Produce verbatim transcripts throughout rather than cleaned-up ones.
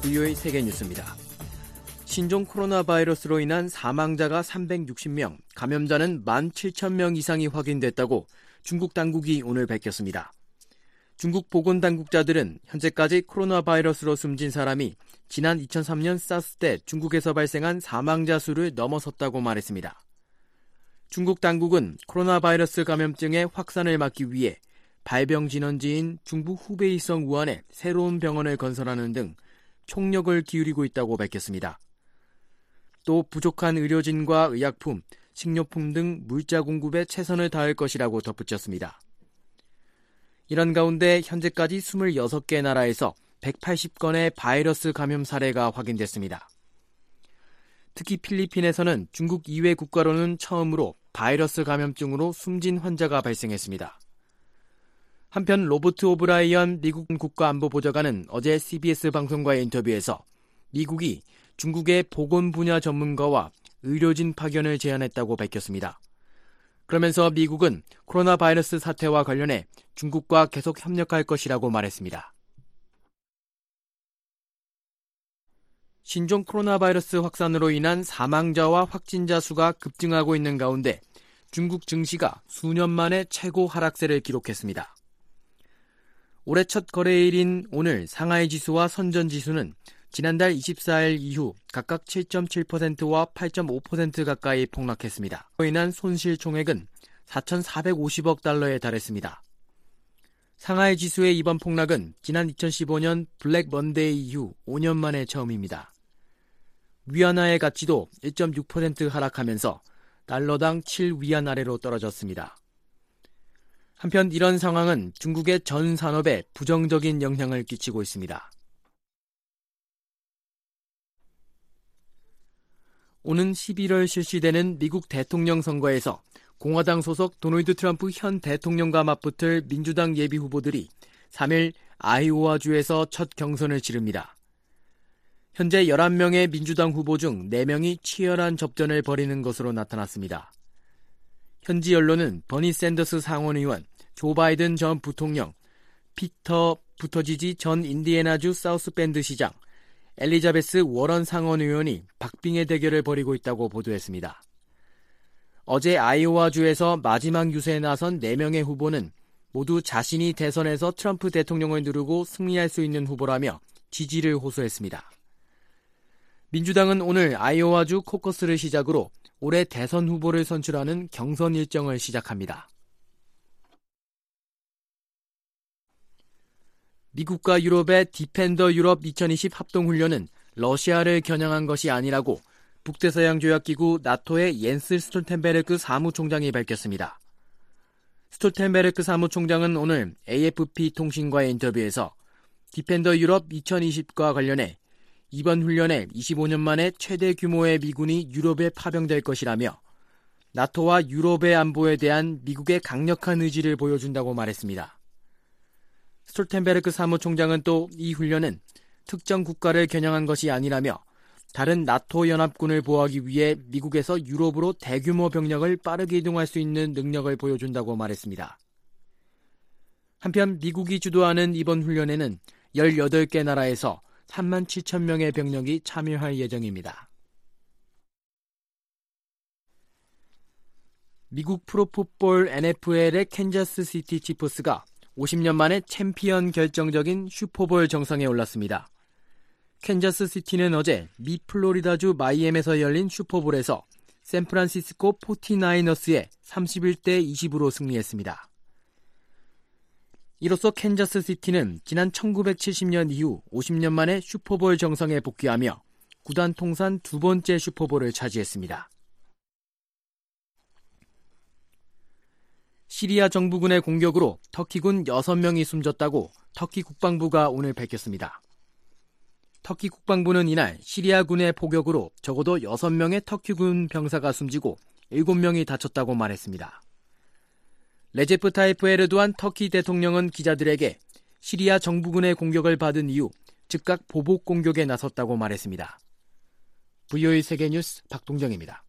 브이오에이 세계뉴스입니다. 신종 코로나 바이러스로 인한 사망자가 삼백육십 명, 감염자는 만 칠천 명 이상이 확인됐다고 중국 당국이 오늘 밝혔습니다. 중국 보건당국자들은 현재까지 코로나 바이러스로 숨진 사람이 지난 이천삼 년 사스 때 중국에서 발생한 사망자 수를 넘어섰다고 말했습니다. 중국 당국은 코로나 바이러스 감염증의 확산을 막기 위해 발병진원지인 중부 후베이성 우한에 새로운 병원을 건설하는 등 총력을 기울이고 있다고 밝혔습니다. 또 부족한 의료진과 의약품, 식료품 등 물자 공급에 최선을 다할 것이라고 덧붙였습니다. 이런 가운데 현재까지 이십육 개 나라에서 백팔십 건의 바이러스 감염 사례가 확인됐습니다. 특히 필리핀에서는 중국 이외 국가로는 처음으로 바이러스 감염증으로 숨진 환자가 발생했습니다. 한편 로버트 오브라이언 미국 국가안보보좌관은 어제 씨비에스 방송과의 인터뷰에서 미국이 중국의 보건 분야 전문가와 의료진 파견을 제안했다고 밝혔습니다. 그러면서 미국은 코로나 바이러스 사태와 관련해 중국과 계속 협력할 것이라고 말했습니다. 신종 코로나 바이러스 확산으로 인한 사망자와 확진자 수가 급증하고 있는 가운데 중국 증시가 수년 만에 최고 하락세를 기록했습니다. 올해 첫 거래일인 오늘 상하이 지수와 선전 지수는 지난달 이십사 일 이후 각각 칠 점 칠 퍼센트와 팔 점 오 퍼센트 가까이 폭락했습니다. 그로 인한 손실 총액은 사천사백오십억 달러에 달했습니다. 상하이 지수의 이번 폭락은 지난 이천십오 년 블랙 먼데이 이후 오 년 만에 처음입니다. 위안화의 가치도 일 점 육 퍼센트 하락하면서 달러당 칠 위안 아래로 떨어졌습니다. 한편 이런 상황은 중국의 전 산업에 부정적인 영향을 끼치고 있습니다. 오는 십일월 실시되는 미국 대통령 선거에서 공화당 소속 도널드 트럼프 현 대통령과 맞붙을 민주당 예비 후보들이 삼 일 아이오와주에서 첫 경선을 치릅니다. 현재 열한 명의 민주당 후보 중 네 명이 치열한 접전을 벌이는 것으로 나타났습니다. 현지 언론은 버니 샌더스 상원의원, 조 바이든 전 부통령, 피터 부터지지 전 인디애나주 사우스밴드 시장, 엘리자베스 워런 상원의원이 박빙의 대결을 벌이고 있다고 보도했습니다. 어제 아이오와주에서 마지막 유세에 나선 네 명의 후보는 모두 자신이 대선에서 트럼프 대통령을 누르고 승리할 수 있는 후보라며 지지를 호소했습니다. 민주당은 오늘 아이오와주 코커스를 시작으로 올해 대선 후보를 선출하는 경선 일정을 시작합니다. 미국과 유럽의 디펜더 유럽 이천이십 합동훈련은 러시아를 겨냥한 것이 아니라고 북대서양조약기구 나토의 옌스 스톨텐베르크 사무총장이 밝혔습니다. 스톨텐베르크 사무총장은 오늘 에이에프피 통신과의 인터뷰에서 디펜더 유럽 이천이십과 관련해 이번 훈련에 이십오 년 만에 최대 규모의 미군이 유럽에 파병될 것이라며 나토와 유럽의 안보에 대한 미국의 강력한 의지를 보여준다고 말했습니다. 스톨텐베르크 사무총장은 또 이 훈련은 특정 국가를 겨냥한 것이 아니라며 다른 나토 연합군을 보호하기 위해 미국에서 유럽으로 대규모 병력을 빠르게 이동할 수 있는 능력을 보여준다고 말했습니다. 한편 미국이 주도하는 이번 훈련에는 열여덟 개 나라에서 삼만 칠천 명의 병력이 참여할 예정입니다. 미국 프로풋볼 엔에프엘의 캔자스시티 치프스가 오십 년 만에 챔피언 결정적인 슈퍼볼 정상에 올랐습니다. 캔자스시티는 어제 미 플로리다주 마이애미에서 열린 슈퍼볼에서 샌프란시스코 포티나이너스에 삼십일 대 이십으로 승리했습니다. 이로써 캔자스시티는 지난 천구백칠십 년 이후 오십 년 만에 슈퍼볼 정상에 복귀하며 구단 통산 두 번째 슈퍼볼을 차지했습니다. 시리아 정부군의 공격으로 터키군 여섯 명이 숨졌다고 터키 국방부가 오늘 밝혔습니다. 터키 국방부는 이날 시리아군의 포격으로 적어도 여섯 명의 터키군 병사가 숨지고 일곱 명이 다쳤다고 말했습니다. 레제프 타이프 에르도안 터키 대통령은 기자들에게 시리아 정부군의 공격을 받은 이후 즉각 보복 공격에 나섰다고 말했습니다. 브이오에이 세계뉴스 박동정입니다.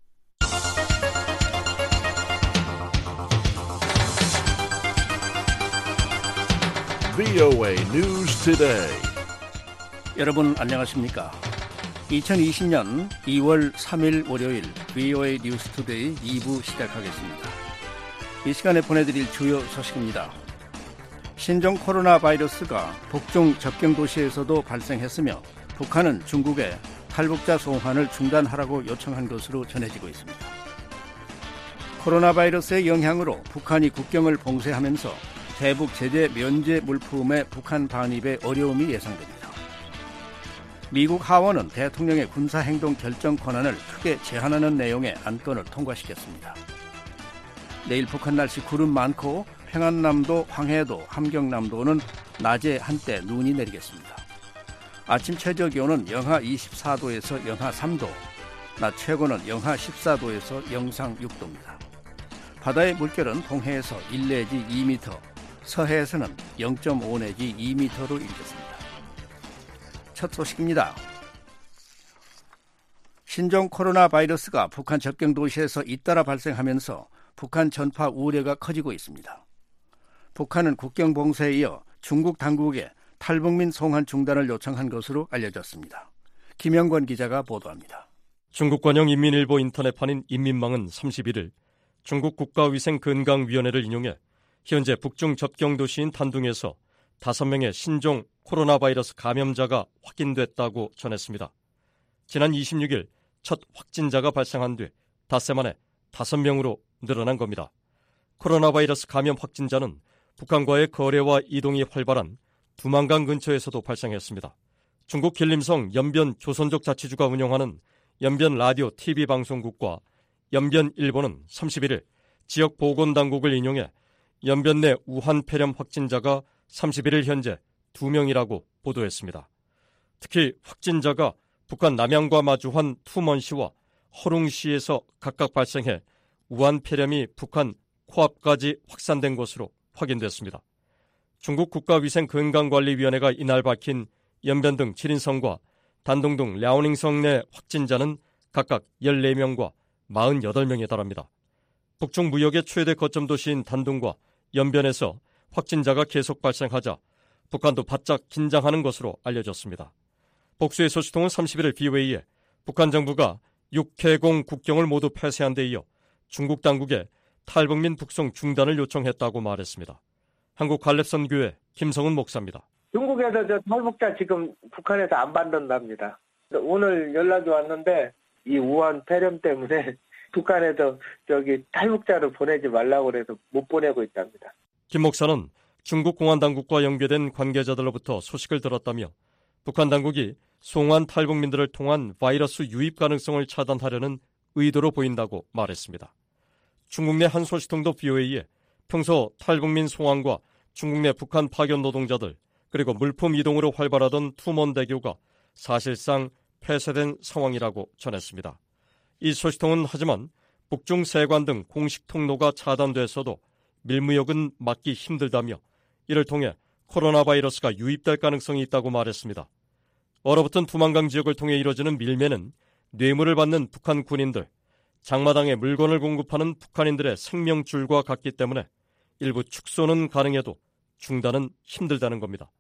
브이오에이 News Today. 여러분 안녕하십니까? 이천이십 년 이월 삼일 월요일 브이오에이 뉴스투데이 이 부 시작하겠습니다. 이 시간에 보내드릴 주요 소식입니다. 신종 코로나 바이러스가 북중 접경 도시에서도 발생했으며 북한은 중국에 탈북자 송환을 중단하라고 요청한 것으로 전해지고 있습니다. 코로나 바이러스의 영향으로 북한이 국경을 봉쇄하면서 대북 제재 면제 물품의 북한 반입에 어려움이 예상됩니다. 미국 하원은 대통령의 군사행동 결정 권한을 크게 제한하는 내용의 안건을 통과시켰습니다. 내일 북한 날씨 구름 많고 평안남도, 황해도, 함경남도는 낮에 한때 눈이 내리겠습니다. 아침 최저 기온은 영하 이십사 도에서 영하 삼 도, 낮 최고는 영하 십사 도에서 영상 육 도입니다. 바다의 물결은 동해에서 일 내지 이 미터, 서해에서는 영 점 오 내지 이 미터로 일겠습니다. 첫 소식입니다. 신종 코로나 바이러스가 북한 접경 도시에서 잇따라 발생하면서 북한 전파 우려가 커지고 있습니다. 북한은 국경 봉쇄에 이어 중국 당국에 탈북민 송환 중단을 요청한 것으로 알려졌습니다. 김영권 기자가 보도합니다. 중국 관영 인민일보 인터넷판인 인민망은 삼십일일 중국 국가위생건강위원회를 인용해 현재 북중 접경 도시인 단둥에서 다섯 명의 신종 코로나 바이러스 감염자가 확인됐다고 전했습니다. 지난 이십육일 첫 확진자가 발생한 뒤 닷새 만에 다섯 명으로 늘어난 겁니다. 코로나 바이러스 감염 확진자는 북한과의 거래와 이동이 활발한 두만강 근처에서도 발생했습니다. 중국 길림성 연변 조선족 자치주가 운영하는 연변 라디오 티비 방송국과 연변일보는 삼십일일 지역 보건당국을 인용해 연변 내 우한 폐렴 확진자가 삼십일일 현재 두 명이라고 보도했습니다. 특히 확진자가 북한 남양과 마주한 투먼시와 허룽시에서 각각 발생해 우한 폐렴이 북한 코앞까지 확산된 것으로 확인됐습니다. 중국 국가위생건강관리위원회가 이날 밝힌 연변 등 지린성과 단둥 등 랴오닝성 내 확진자는 각각 열네 명과 사십팔 명에 달합니다. 북중 무역의 최대 거점 도시인 단둥과 연변에서 확진자가 계속 발생하자 북한도 바짝 긴장하는 것으로 알려졌습니다. 복수의 소식통은 삼십일일 브이오에이에 북한 정부가 육해공 국경을 모두 폐쇄한 데 이어 중국 당국에 탈북민 북송 중단을 요청했다고 말했습니다. 한국갈렙선교회 김성은 목사입니다. 중국에서 저 탈북자 지금 북한에서 안 받는답니다. 오늘 연락이 왔는데 이 우한 폐렴 때문에 북한에서 저기 탈북자를 보내지 말라고 그래서 못 보내고 있답니다. 김 목사는 중국 공안 당국과 연계된 관계자들로부터 소식을 들었다며 북한 당국이 송환 탈북민들을 통한 바이러스 유입 가능성을 차단하려는 의도로 보인다고 말했습니다. 중국 내 한 소식통도 브이오에이에 평소 탈북민 송환과 중국 내 북한 파견 노동자들 그리고 물품 이동으로 활발하던 투먼대교가 사실상 폐쇄된 상황이라고 전했습니다. 이 소식통은 하지만 북중 세관 등 공식 통로가 차단됐어도 밀무역은 막기 힘들다며 이를 통해 코로나 바이러스가 유입될 가능성이 있다고 말했습니다. 얼어붙은 두만강 지역을 통해 이뤄지는 밀매는 뇌물을 받는 북한 군인들, 장마당에 물건을 공급하는 북한인들의 생명줄과 같기 때문에 일부 축소는 가능해도 중단은 힘들다는 겁니다.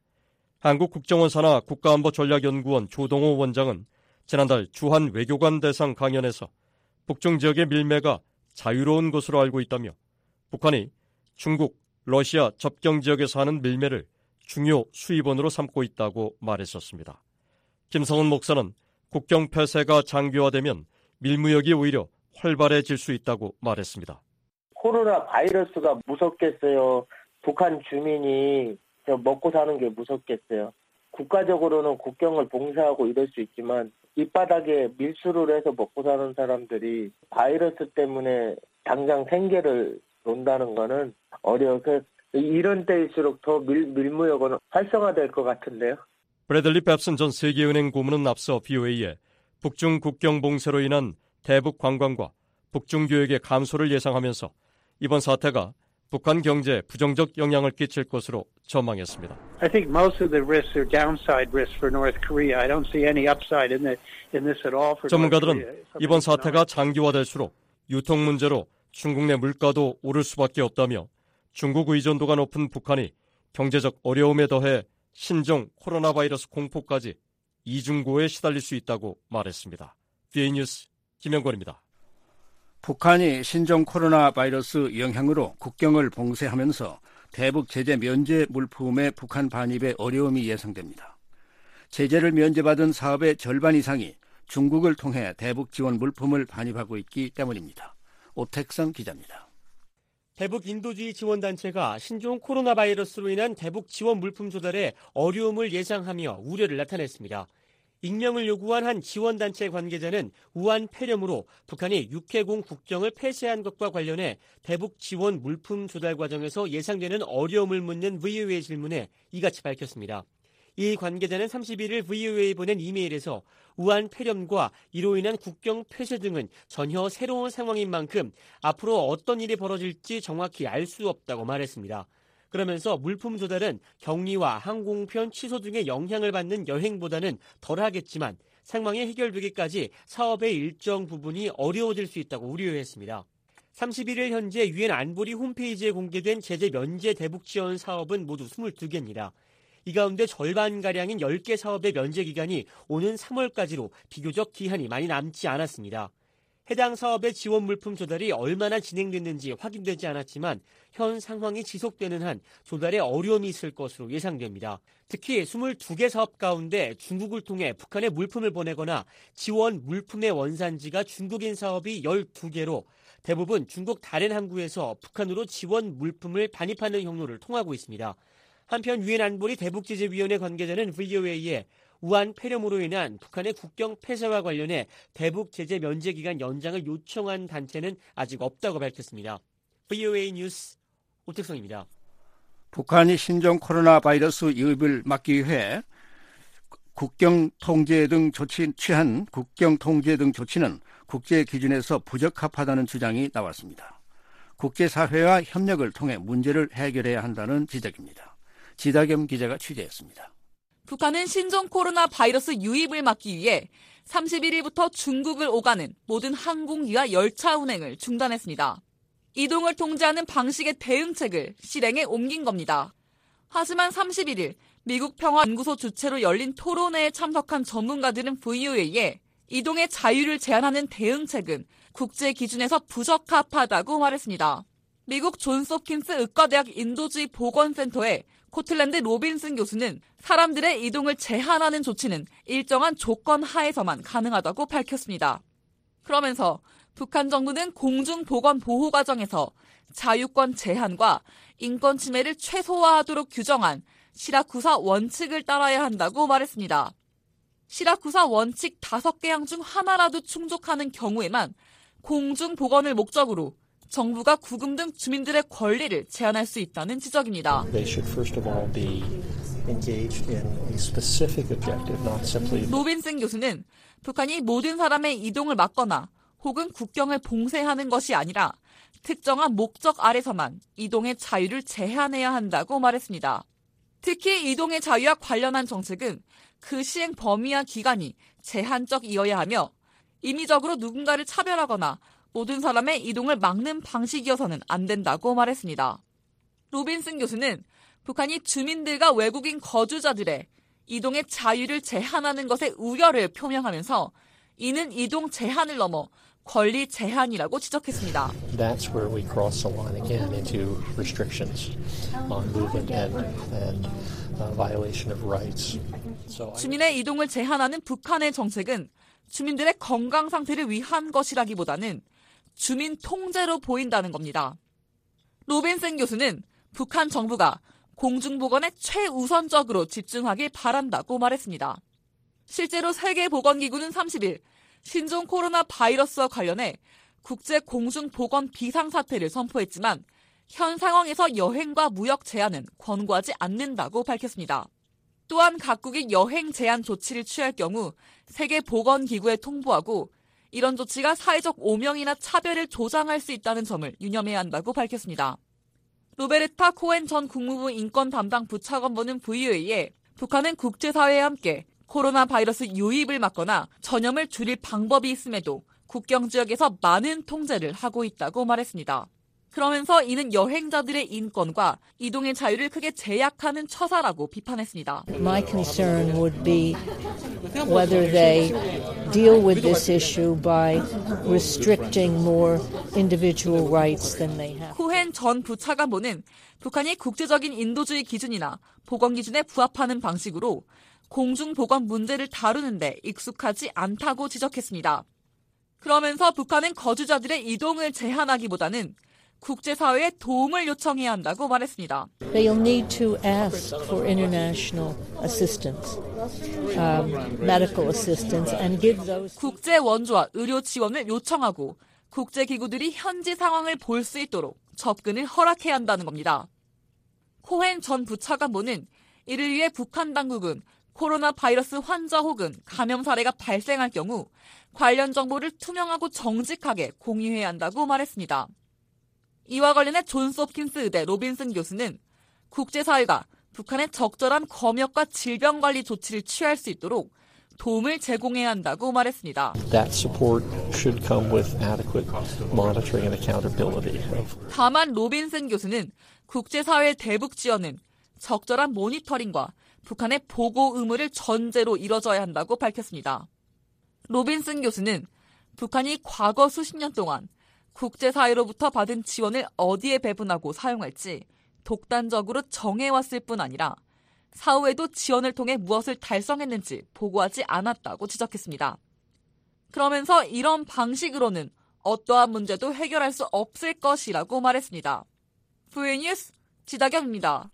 한국국정원사나 국가안보전략연구원 조동호 원장은 지난달 주한 외교관 대상 강연에서 북중 지역의 밀매가 자유로운 것으로 알고 있다며 북한이 중국, 러시아 접경 지역에서 하는 밀매를 중요 수입원으로 삼고 있다고 말했었습니다. 김성은 목사는 국경 폐쇄가 장기화되면 밀무역이 오히려 활발해질 수 있다고 말했습니다. 코로나 바이러스가 무섭겠어요. 북한 주민이 저 먹고 사는 게 무섭겠어요. 국가적으로는 국경을 봉쇄하고 이럴 수 있지만 밑바닥에 밀수를 해서 먹고 사는 사람들이 바이러스 때문에 당장 생계를 논다는 거는 어려워서 이런 때일수록 더 밀, 밀무역은 활성화될 것 같은데요. 브래들리 뱁슨 전 세계은행 고문은 앞서 브이오에이에 북중 국경 봉쇄로 인한 대북 관광과 북중 교역의 감소를 예상하면서 이번 사태가 북한 경제에 부정적 영향을 끼칠 것으로 전망했습니다. I think most of the risks are downside risks for North Korea. I don't see any upside in, the, in this at all for 전문가들은 이번 사태가 장기화될수록 유통 문제로 중국 내 물가도 오를 수밖에 없다며 중국 의존도가 높은 북한이 경제적 어려움에 더해 신종 코로나 바이러스 공포까지 이중고에 시달릴 수 있다고 말했습니다. 비에이 뉴스 김영권입니다. 북한이 신종 코로나 바이러스 영향으로 국경을 봉쇄하면서 대북 제재 면제 물품의 북한 반입에 어려움이 예상됩니다. 제재를 면제받은 사업의 절반 이상이 중국을 통해 대북 지원 물품을 반입하고 있기 때문입니다. 오택성 기자입니다. 대북 인도주의 지원단체가 신종 코로나 바이러스로 인한 대북 지원 물품 조달에 어려움을 예상하며 우려를 나타냈습니다. 익명을 요구한 한 지원단체 관계자는 우한 폐렴으로 북한이 육해공 국경을 폐쇄한 것과 관련해 대북 지원 물품 조달 과정에서 예상되는 어려움을 묻는 브이오에이 질문에 이같이 밝혔습니다. 이 관계자는 삼십일 일 브이오에이 보낸 이메일에서 우한 폐렴과 이로 인한 국경 폐쇄 등은 전혀 새로운 상황인 만큼 앞으로 어떤 일이 벌어질지 정확히 알 수 없다고 말했습니다. 그러면서 물품 조달은 격리와 항공편 취소 등의 영향을 받는 여행보다는 덜하겠지만 상황이 해결되기까지 사업의 일정 부분이 어려워질 수 있다고 우려했습니다. 삼십일 일 현재 유엔 안보리 홈페이지에 공개된 제재 면제 대북 지원 사업은 모두 이십이 개입니다. 이 가운데 절반가량인 열 개 사업의 면제 기간이 오는 삼월까지로 비교적 기한이 많이 남지 않았습니다. 해당 사업의 지원 물품 조달이 얼마나 진행됐는지 확인되지 않았지만 현 상황이 지속되는 한 조달에 어려움이 있을 것으로 예상됩니다. 특히 이십이 개 사업 가운데 중국을 통해 북한에 물품을 보내거나 지원 물품의 원산지가 중국인 사업이 열두 개로 대부분 중국 다른 항구에서 북한으로 지원 물품을 반입하는 경로를 통하고 있습니다. 한편 유엔 안보리 대북제재위원회 관계자는 브이오에이에 우한 폐렴으로 인한 북한의 국경 폐쇄와 관련해 대북 제재 면제 기간 연장을 요청한 단체는 아직 없다고 밝혔습니다. 브이오에이 뉴스 오택성입니다. 북한이 신종 코로나 바이러스 유입을 막기 위해 국경 통제 등 조치 취한 국경 통제 등 조치는 국제 기준에서 부적합하다는 주장이 나왔습니다. 국제사회와 협력을 통해 문제를 해결해야 한다는 지적입니다. 지다겸 기자가 취재했습니다. 북한은 신종 코로나 바이러스 유입을 막기 위해 삼십일 일부터 중국을 오가는 모든 항공기와 열차 운행을 중단했습니다. 이동을 통제하는 방식의 대응책을 실행에 옮긴 겁니다. 하지만 삼십일 일 미국 평화연구소 주최로 열린 토론회에 참석한 전문가들은 브이오에이에 이동의 자유를 제한하는 대응책은 국제 기준에서 부적합하다고 말했습니다. 미국 존스홉킨스 의과대학 인도주의 보건센터의 코틀랜드 로빈슨 교수는 사람들의 이동을 제한하는 조치는 일정한 조건 하에서만 가능하다고 밝혔습니다. 그러면서 북한 정부는 공중보건 보호 과정에서 자유권 제한과 인권 침해를 최소화하도록 규정한 시라쿠사 원칙을 따라야 한다고 말했습니다. 시라쿠사 원칙 다섯 개항 중 하나라도 충족하는 경우에만 공중보건을 목적으로 정부가 구금 등 주민들의 권리를 제한할 수 있다는 지적입니다. 로빈슨 교수는 북한이 모든 사람의 이동을 막거나 혹은 국경을 봉쇄하는 것이 아니라 특정한 목적 아래서만 이동의 자유를 제한해야 한다고 말했습니다. 특히 이동의 자유와 관련한 정책은 그 시행 범위와 기간이 제한적이어야 하며 임의적으로 누군가를 차별하거나 모든 사람의 이동을 막는 방식이어서는 안 된다고 말했습니다. 로빈슨 교수는 북한이 주민들과 외국인 거주자들의 이동의 자유를 제한하는 것에 우려를 표명하면서 이는 이동 제한을 넘어 권리 제한이라고 지적했습니다. That's where we cross the line again into restrictions on movement and, and uh, violation of rights. So 주민의 이동을 제한하는 북한의 정책은 주민들의 건강 상태를 위한 것이라기보다는 주민 통제로 보인다는 겁니다. 로빈슨 교수는 북한 정부가 공중보건에 최우선적으로 집중하길 바란다고 말했습니다. 실제로 세계보건기구는 삼십 일 신종 코로나 바이러스와 관련해 국제 공중보건 비상사태를 선포했지만 현 상황에서 여행과 무역 제한은 권고하지 않는다고 밝혔습니다. 또한 각국이 여행 제한 조치를 취할 경우 세계보건기구에 통보하고 이런 조치가 사회적 오명이나 차별을 조장할 수 있다는 점을 유념해야 한다고 밝혔습니다. 로베르타 코엔 전 국무부 인권 담당 부차관보는 브이오에이에 북한은 국제사회와 함께 코로나 바이러스 유입을 막거나 전염을 줄일 방법이 있음에도 국경 지역에서 많은 통제를 하고 있다고 말했습니다. 그러면서 이는 여행자들의 인권과 이동의 자유를 크게 제약하는 처사라고 비판했습니다. My concern would be whether they deal with this issue by restricting more individual rights than they have. 코헨 전 부차관보는 북한이 국제적인 인도주의 기준이나 보건 기준에 부합하는 방식으로 공중보건 문제를 다루는데 익숙하지 않다고 지적했습니다. 그러면서 북한은 거주자들의 이동을 제한하기보다는 국제사회에 도움을 요청해야 한다고 말했습니다. They'll need to ask for international assistance, um, medical assistance, and give those. 국제 원조와 의료 지원을 요청하고 국제기구들이 현지 상황을 볼 수 있도록 접근을 허락해야 한다는 겁니다. 코헨 전 부차관보는 이를 위해 북한 당국은 코로나 바이러스 환자 혹은 감염 사례가 발생할 경우 관련 정보를 투명하고 정직하게 공유해야 한다고 말했습니다. 이와 관련해 존스홉킨스 의대 로빈슨 교수는 국제사회가 북한의 적절한 검역과 질병관리 조치를 취할 수 있도록 도움을 제공해야 한다고 말했습니다. That support should come with adequate monitoring and accountability. 다만 로빈슨 교수는 국제사회의 대북 지원은 적절한 모니터링과 북한의 보고 의무를 전제로 이뤄져야 한다고 밝혔습니다. 로빈슨 교수는 북한이 과거 수십 년 동안 국제사회로부터 받은 지원을 어디에 배분하고 사용할지 독단적으로 정해왔을 뿐 아니라 사후에도 지원을 통해 무엇을 달성했는지 보고하지 않았다고 지적했습니다. 그러면서 이런 방식으로는 어떠한 문제도 해결할 수 없을 것이라고 말했습니다. 브이오에이 뉴스 지다경입니다.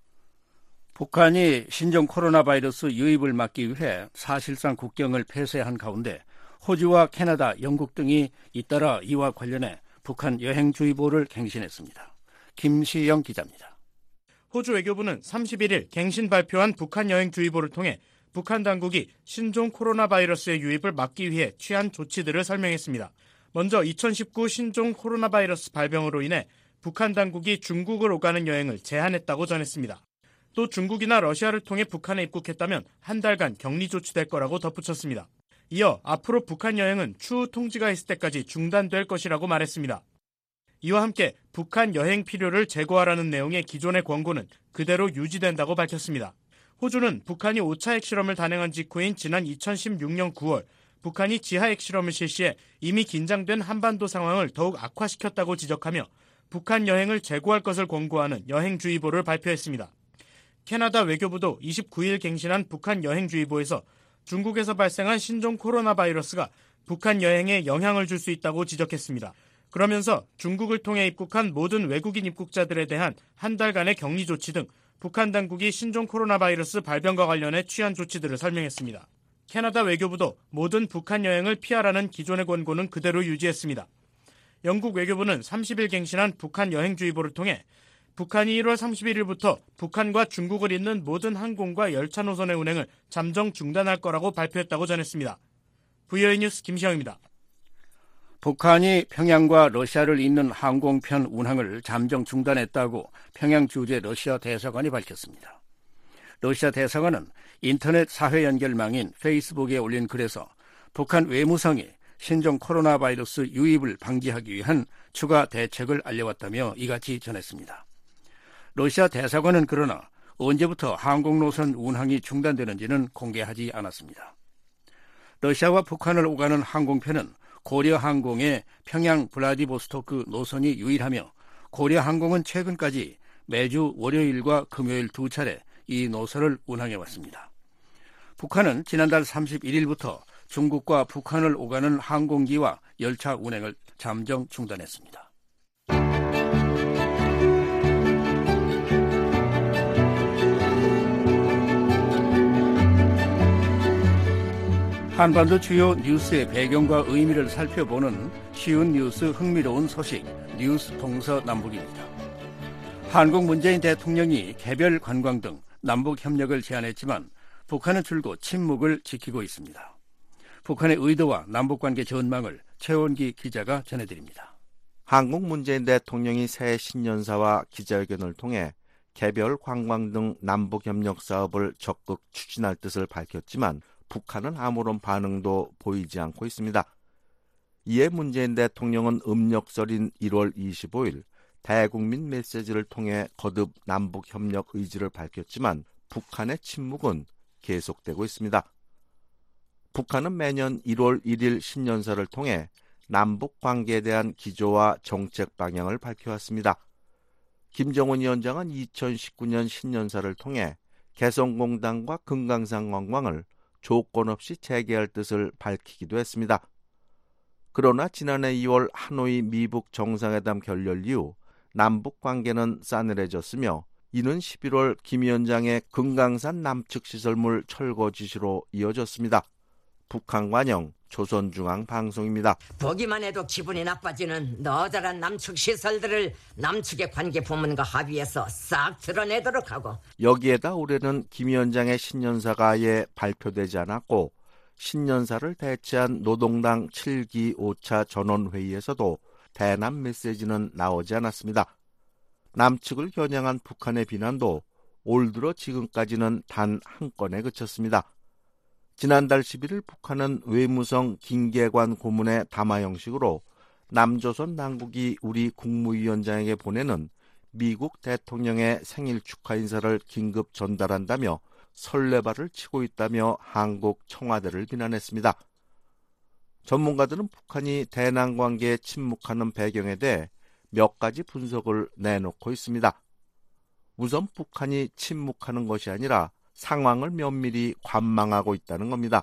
북한이 신종 코로나 바이러스 유입을 막기 위해 사실상 국경을 폐쇄한 가운데 호주와 캐나다, 영국 등이 잇따라 이와 관련해 북한 여행주의보를 갱신했습니다. 김시영 기자입니다. 호주 외교부는 삼십일 일 갱신 발표한 북한 여행주의보를 통해 북한 당국이 신종 코로나 바이러스의 유입을 막기 위해 취한 조치들을 설명했습니다. 먼저 이천십구 신종 코로나 바이러스 발병으로 인해 북한 당국이 중국을 오가는 여행을 제한했다고 전했습니다. 또 중국이나 러시아를 통해 북한에 입국했다면 한 달간 격리 조치될 거라고 덧붙였습니다. 이어 앞으로 북한 여행은 추후 통지가 있을 때까지 중단될 것이라고 말했습니다. 이와 함께 북한 여행 필요를 제거하라는 내용의 기존의 권고는 그대로 유지된다고 밝혔습니다. 호주는 북한이 오 차 핵실험을 단행한 직후인 지난 이천십육 년 구월 북한이 지하 핵실험을 실시해 이미 긴장된 한반도 상황을 더욱 악화시켰다고 지적하며 북한 여행을 제고할 것을 권고하는 여행주의보를 발표했습니다. 캐나다 외교부도 이십구 일 갱신한 북한 여행주의보에서 중국에서 발생한 신종 코로나 바이러스가 북한 여행에 영향을 줄 수 있다고 지적했습니다. 그러면서 중국을 통해 입국한 모든 외국인 입국자들에 대한 한 달간의 격리 조치 등 북한 당국이 신종 코로나 바이러스 발병과 관련해 취한 조치들을 설명했습니다. 캐나다 외교부도 모든 북한 여행을 피하라는 기존의 권고는 그대로 유지했습니다. 영국 외교부는 삼십 일 갱신한 북한 여행주의보를 통해 북한이 일월 삼십일일부터 북한과 중국을 잇는 모든 항공과 열차 노선의 운행을 잠정 중단할 거라고 발표했다고 전했습니다. 브이오에이 뉴스 김시영입니다. 북한이 평양과 러시아를 잇는 항공편 운항을 잠정 중단했다고 평양 주재 러시아 대사관이 밝혔습니다. 러시아 대사관은 인터넷 사회 연결망인 페이스북에 올린 글에서 북한 외무성이 신종 코로나 바이러스 유입을 방지하기 위한 추가 대책을 알려왔다며 이같이 전했습니다. 러시아 대사관은 그러나 언제부터 항공노선 운항이 중단되는지는 공개하지 않았습니다. 러시아와 북한을 오가는 항공편은 고려항공의 평양 블라디보스토크 노선이 유일하며 고려항공은 최근까지 매주 월요일과 금요일 두 차례 이 노선을 운항해왔습니다. 북한은 지난달 삼십일일부터 중국과 북한을 오가는 항공기와 열차 운행을 잠정 중단했습니다. 한반도 주요 뉴스의 배경과 의미를 살펴보는 쉬운 뉴스 흥미로운 소식 뉴스 동서남북입니다. 한국 문재인 대통령이 개별 관광 등 남북 협력을 제안했지만 북한은 줄곧 침묵을 지키고 있습니다. 북한의 의도와 남북관계 전망을 최원기 기자가 전해드립니다. 한국 문재인 대통령이 새 신년사와 기자회견을 통해 개별 관광 등 남북 협력 사업을 적극 추진할 뜻을 밝혔지만 북한은 아무런 반응도 보이지 않고 있습니다. 이에 문재인 대통령은 음력설인 일월 이십오일 대국민 메시지를 통해 거듭 남북협력 의지를 밝혔지만 북한의 침묵은 계속되고 있습니다. 북한은 매년 일월 일일 신년사를 통해 남북 관계에 대한 기조와 정책 방향을 밝혀왔습니다. 김정은 위원장은 이천십구년 신년사를 통해 개성공단과 금강산 관광을 조건 없이 재개할 뜻을 밝히기도 했습니다. 그러나 지난해 이월 하노이 미북 정상회담 결렬 이후 남북 관계는 싸늘해졌으며 이는 십일월 김 위원장의 금강산 남측 시설물 철거 지시로 이어졌습니다. 북한 관영 조선중앙방송입니다. 보기만 해도 기분이 나빠지는 너저란 남측 시설들을 남측의 관계 부문과 합의해서 싹 드러내도록 하고, 여기에다 올해는 김 위원장의 신년사가 아예 발표되지 않았고 신년사를 대체한 노동당 칠 기 오 차 전원회의에서도 대남 메시지는 나오지 않았습니다. 남측을 겨냥한 북한의 비난도 올 들어 지금까지는 단 한 건에 그쳤습니다. 지난달 십일일 북한은 외무성 김계관 고문의 담화 형식으로 남조선 당국이 우리 국무위원장에게 보내는 미국 대통령의 생일 축하 인사를 긴급 전달한다며 설레발을 치고 있다며 한국 청와대를 비난했습니다. 전문가들은 북한이 대남 관계에 침묵하는 배경에 대해 몇 가지 분석을 내놓고 있습니다. 우선 북한이 침묵하는 것이 아니라 상황을 면밀히 관망하고 있다는 겁니다.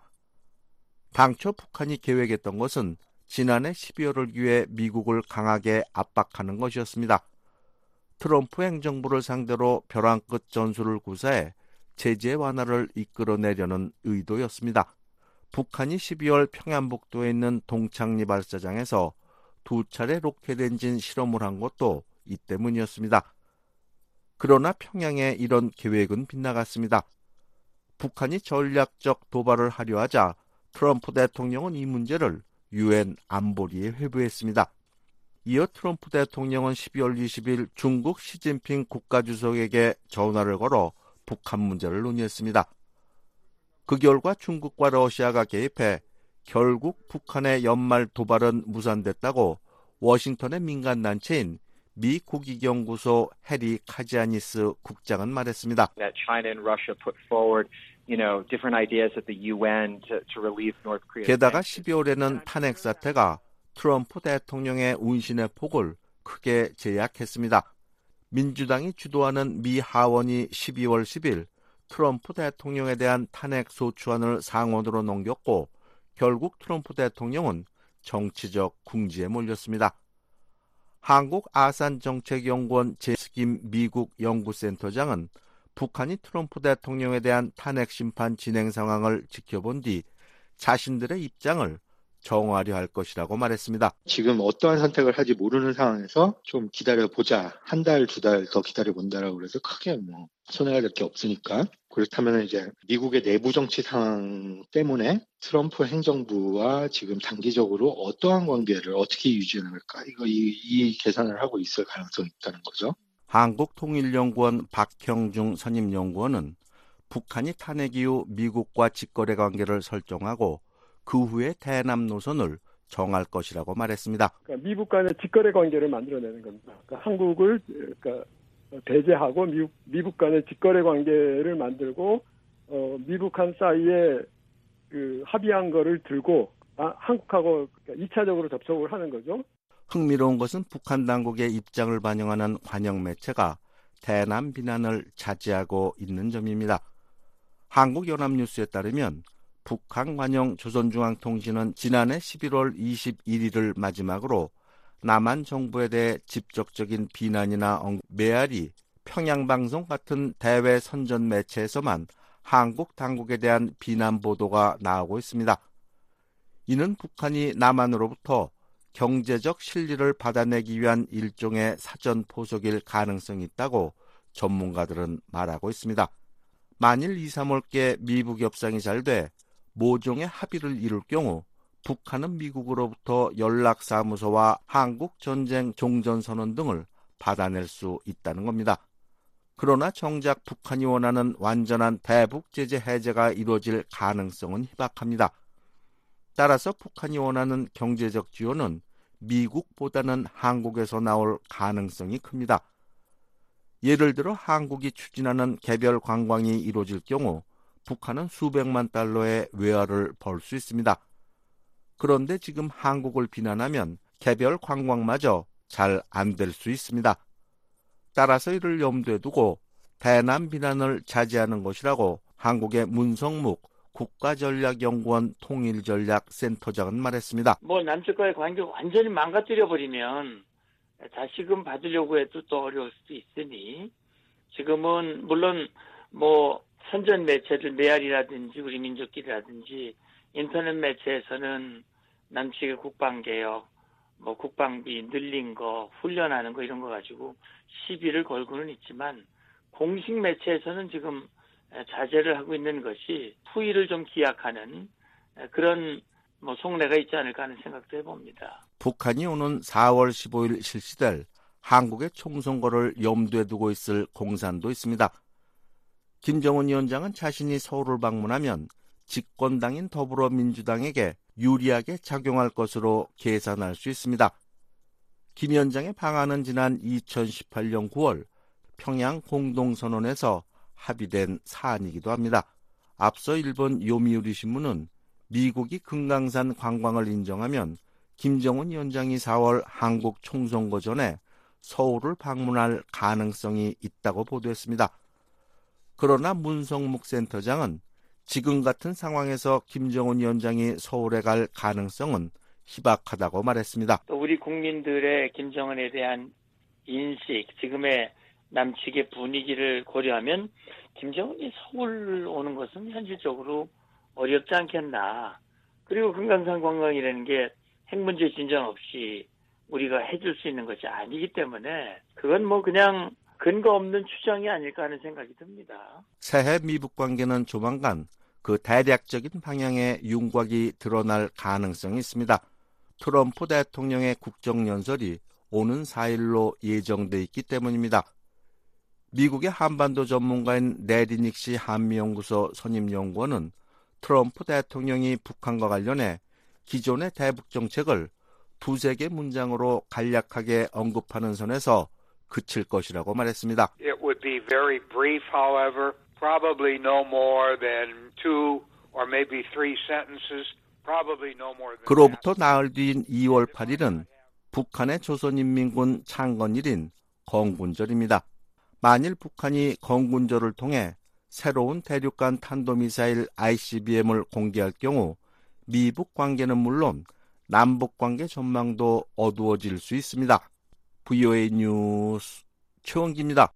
당초 북한이 계획했던 것은 지난해 십이월을 기해 미국을 강하게 압박하는 것이었습니다. 트럼프 행정부를 상대로 벼랑 끝 전술을 구사해 제재 완화를 이끌어내려는 의도였습니다. 북한이 십이월 평안북도에 있는 동창리 발사장에서 두 차례 로켓 엔진 실험을 한 것도 이 때문이었습니다. 그러나 평양의 이런 계획은 빗나갔습니다. 북한이 전략적 도발을 하려 하자 트럼프 대통령은 이 문제를 유엔 안보리에 회부했습니다. 이어 트럼프 대통령은 십이월 이십일 중국 시진핑 국가주석에게 전화를 걸어 북한 문제를 논의했습니다. 그 결과 중국과 러시아가 개입해 결국 북한의 연말 도발은 무산됐다고 워싱턴의 민간단체인 미 국익연구소 해리 카지아니스 국장은 말했습니다. That China and Russia put forward, you know, different ideas at the 유엔 to, to relieve North Korea. 게다가 십이월에는 탄핵 사태가 트럼프 대통령의 운신의 폭을 크게 제약했습니다. 민주당이 주도하는 미 하원이 십이월 십일 트럼프 대통령에 대한 탄핵 소추안을 상원으로 넘겼고 결국 트럼프 대통령은 정치적 궁지에 몰렸습니다. 한국 아산정책연구원 제스김 미국 연구센터장은 북한이 트럼프 대통령에 대한 탄핵 심판 진행 상황을 지켜본 뒤 자신들의 입장을 정하려 할 것이라고 말했습니다. 지금 어떠한 선택을 할지 모르는 상황에서 좀 기다려보자. 한 달, 두 달 더 기다려본다라고 그래서 크게 뭐 손해가 될 게 없으니까. 그렇다면 이제 미국의 내부 정치 상황 때문에 트럼프 행정부와 지금 단기적으로 어떠한 관계를 어떻게 유지할까? 이거 이, 이 계산을 하고 있을 가능성이 있다는 거죠. 한국통일연구원 박형중 선임연구원은 북한이 탄핵 이후 미국과 직거래 관계를 설정하고 그 후에 대남 노선을 정할 것이라고 말했습니다. 그러니까 미국 간의 직거래 관계를 만들어내는 겁니다. 그러니까 한국을 그러니까 배제하고 미국, 미국 간의 직거래 관계를 만들고 어, 미북한 사이에 그 합의한 거를 들고 아, 한국하고 그러니까 이 차적으로 접촉을 하는 거죠. 흥미로운 것은 북한 당국의 입장을 반영하는 관영 매체가 대남 비난을 자제하고 있는 점입니다. 한국연합뉴스에 따르면 북한 관영 조선중앙통신은 지난해 십일월 이십일일을 마지막으로 남한 정부에 대해 직접적인 비난이나 메아리, 평양방송 같은 대외 선전 매체에서만 한국 당국에 대한 비난 보도가 나오고 있습니다. 이는 북한이 남한으로부터 경제적 실리를 받아내기 위한 일종의 사전 포석일 가능성이 있다고 전문가들은 말하고 있습니다. 만일 이, 삼월께 미북 협상이 잘 돼 모종의 합의를 이룰 경우 북한은 미국으로부터 연락사무소와 한국전쟁 종전선언 등을 받아낼 수 있다는 겁니다. 그러나 정작 북한이 원하는 완전한 대북제재 해제가 이루어질 가능성은 희박합니다. 따라서 북한이 원하는 경제적 지원은 미국보다는 한국에서 나올 가능성이 큽니다. 예를 들어 한국이 추진하는 개별 관광이 이루어질 경우 북한은 수백만 달러의 외화를 벌 수 있습니다. 그런데 지금 한국을 비난하면 개별 관광마저 잘 안 될 수 있습니다. 따라서 이를 염두에 두고 대남 비난을 자제하는 것이라고 한국의 문성묵 국가전략연구원 통일전략센터장은 말했습니다. 뭐 남측과의 관계를 완전히 망가뜨려버리면 다시금 받으려고 해도 또 어려울 수도 있으니 지금은 물론 뭐 선전 매체들 메아리라든지 우리 민족끼리라든지 인터넷 매체에서는 남측의 국방개혁, 뭐 국방비 늘린 거, 훈련하는 거 이런 거 가지고 시비를 걸고는 있지만 공식 매체에서는 지금 자제를 하고 있는 것이 후위를 좀 기약하는 그런 뭐 속내가 있지 않을까 하는 생각도 해봅니다. 북한이 오는 사월 십오일 실시될 한국의 총선거를 염두에 두고 있을 공산도 있습니다. 김정은 위원장은 자신이 서울을 방문하면 집권당인 더불어민주당에게 유리하게 작용할 것으로 계산할 수 있습니다. 김 위원장의 방안은 지난 이천십팔년 구월 평양 공동선언에서 합의된 사안이기도 합니다. 앞서 일본 요미우리 신문은 미국이 금강산 관광을 인정하면 김정은 위원장이 사월 한국 총선거 전에 서울을 방문할 가능성이 있다고 보도했습니다. 그러나 문성묵 센터장은 지금 같은 상황에서 김정은 위원장이 서울에 갈 가능성은 희박하다고 말했습니다. 또 우리 국민들의 김정은에 대한 인식, 지금의 남측의 분위기를 고려하면 김정은이 서울 오는 것은 현실적으로 어렵지 않겠나. 그리고 금강산 관광이라는 게 핵 문제 진전 없이 우리가 해줄 수 있는 것이 아니기 때문에 그건 뭐 그냥 근거 없는 추정이 아닐까 하는 생각이 듭니다. 새해 미북 관계는 조만간 그 대략적인 방향의 윤곽이 드러날 가능성이 있습니다. 트럼프 대통령의 국정연설이 오는 사일로 예정돼 있기 때문입니다. 미국의 한반도 전문가인 레리 닉시 한미연구소 선임연구원은 트럼프 대통령이 북한과 관련해 기존의 대북 정책을 두세 개 문장으로 간략하게 언급하는 선에서 그칠 것이라고 말했습니다. It would be very brief, however, probably no more than two or maybe three sentences, probably no more than 그로부터 나흘 뒤인 이월 팔일은 북한의 조선인민군 창건일인 건군절입니다. 만일 북한이 건군절을 통해 새로운 대륙간 탄도미사일 아이씨비엠을 공개할 경우 미북 관계는 물론 남북 관계 전망도 어두워질 수 있습니다. 브이오에이 뉴스 최원기입니다.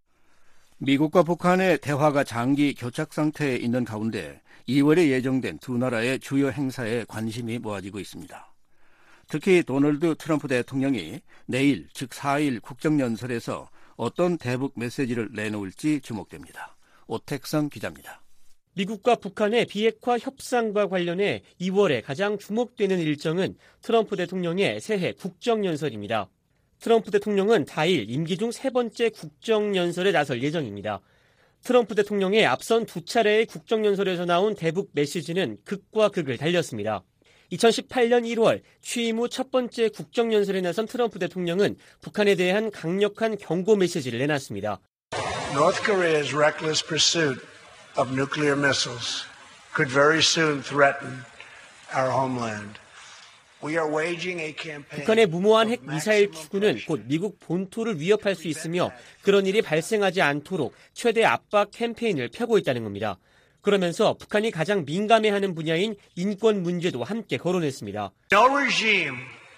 미국과 북한의 대화가 장기 교착 상태에 있는 가운데 이월에 예정된 두 나라의 주요 행사에 관심이 모아지고 있습니다. 특히 도널드 트럼프 대통령이 내일 즉 사일 국정연설에서 어떤 대북 메시지를 내놓을지 주목됩니다. 오택성 기자입니다. 미국과 북한의 비핵화 협상과 관련해 이월에 가장 주목되는 일정은 트럼프 대통령의 새해 국정연설입니다. 트럼프 대통령은 다일 임기 중 세 번째 국정연설에 나설 예정입니다. 트럼프 대통령의 앞선 두 차례의 국정연설에서 나온 대북 메시지는 극과 극을 달렸습니다. 이천십팔년 일월 취임 후 첫 번째 국정연설에 나선 트럼프 대통령은 북한에 대한 강력한 경고 메시지를 내놨습니다. North Korea's reckless pursuit of nuclear missiles could very soon threaten our homeland. We are waging a campaign. 북한의 무모한 핵 미사일 추구는 곧 미국 본토를 위협할 수 있으며 그런 일이 발생하지 않도록 최대 압박 캠페인을 펴고 있다는 겁니다. 그러면서 북한이 가장 민감해하는 분야인 인권 문제도 함께 거론했습니다. No regime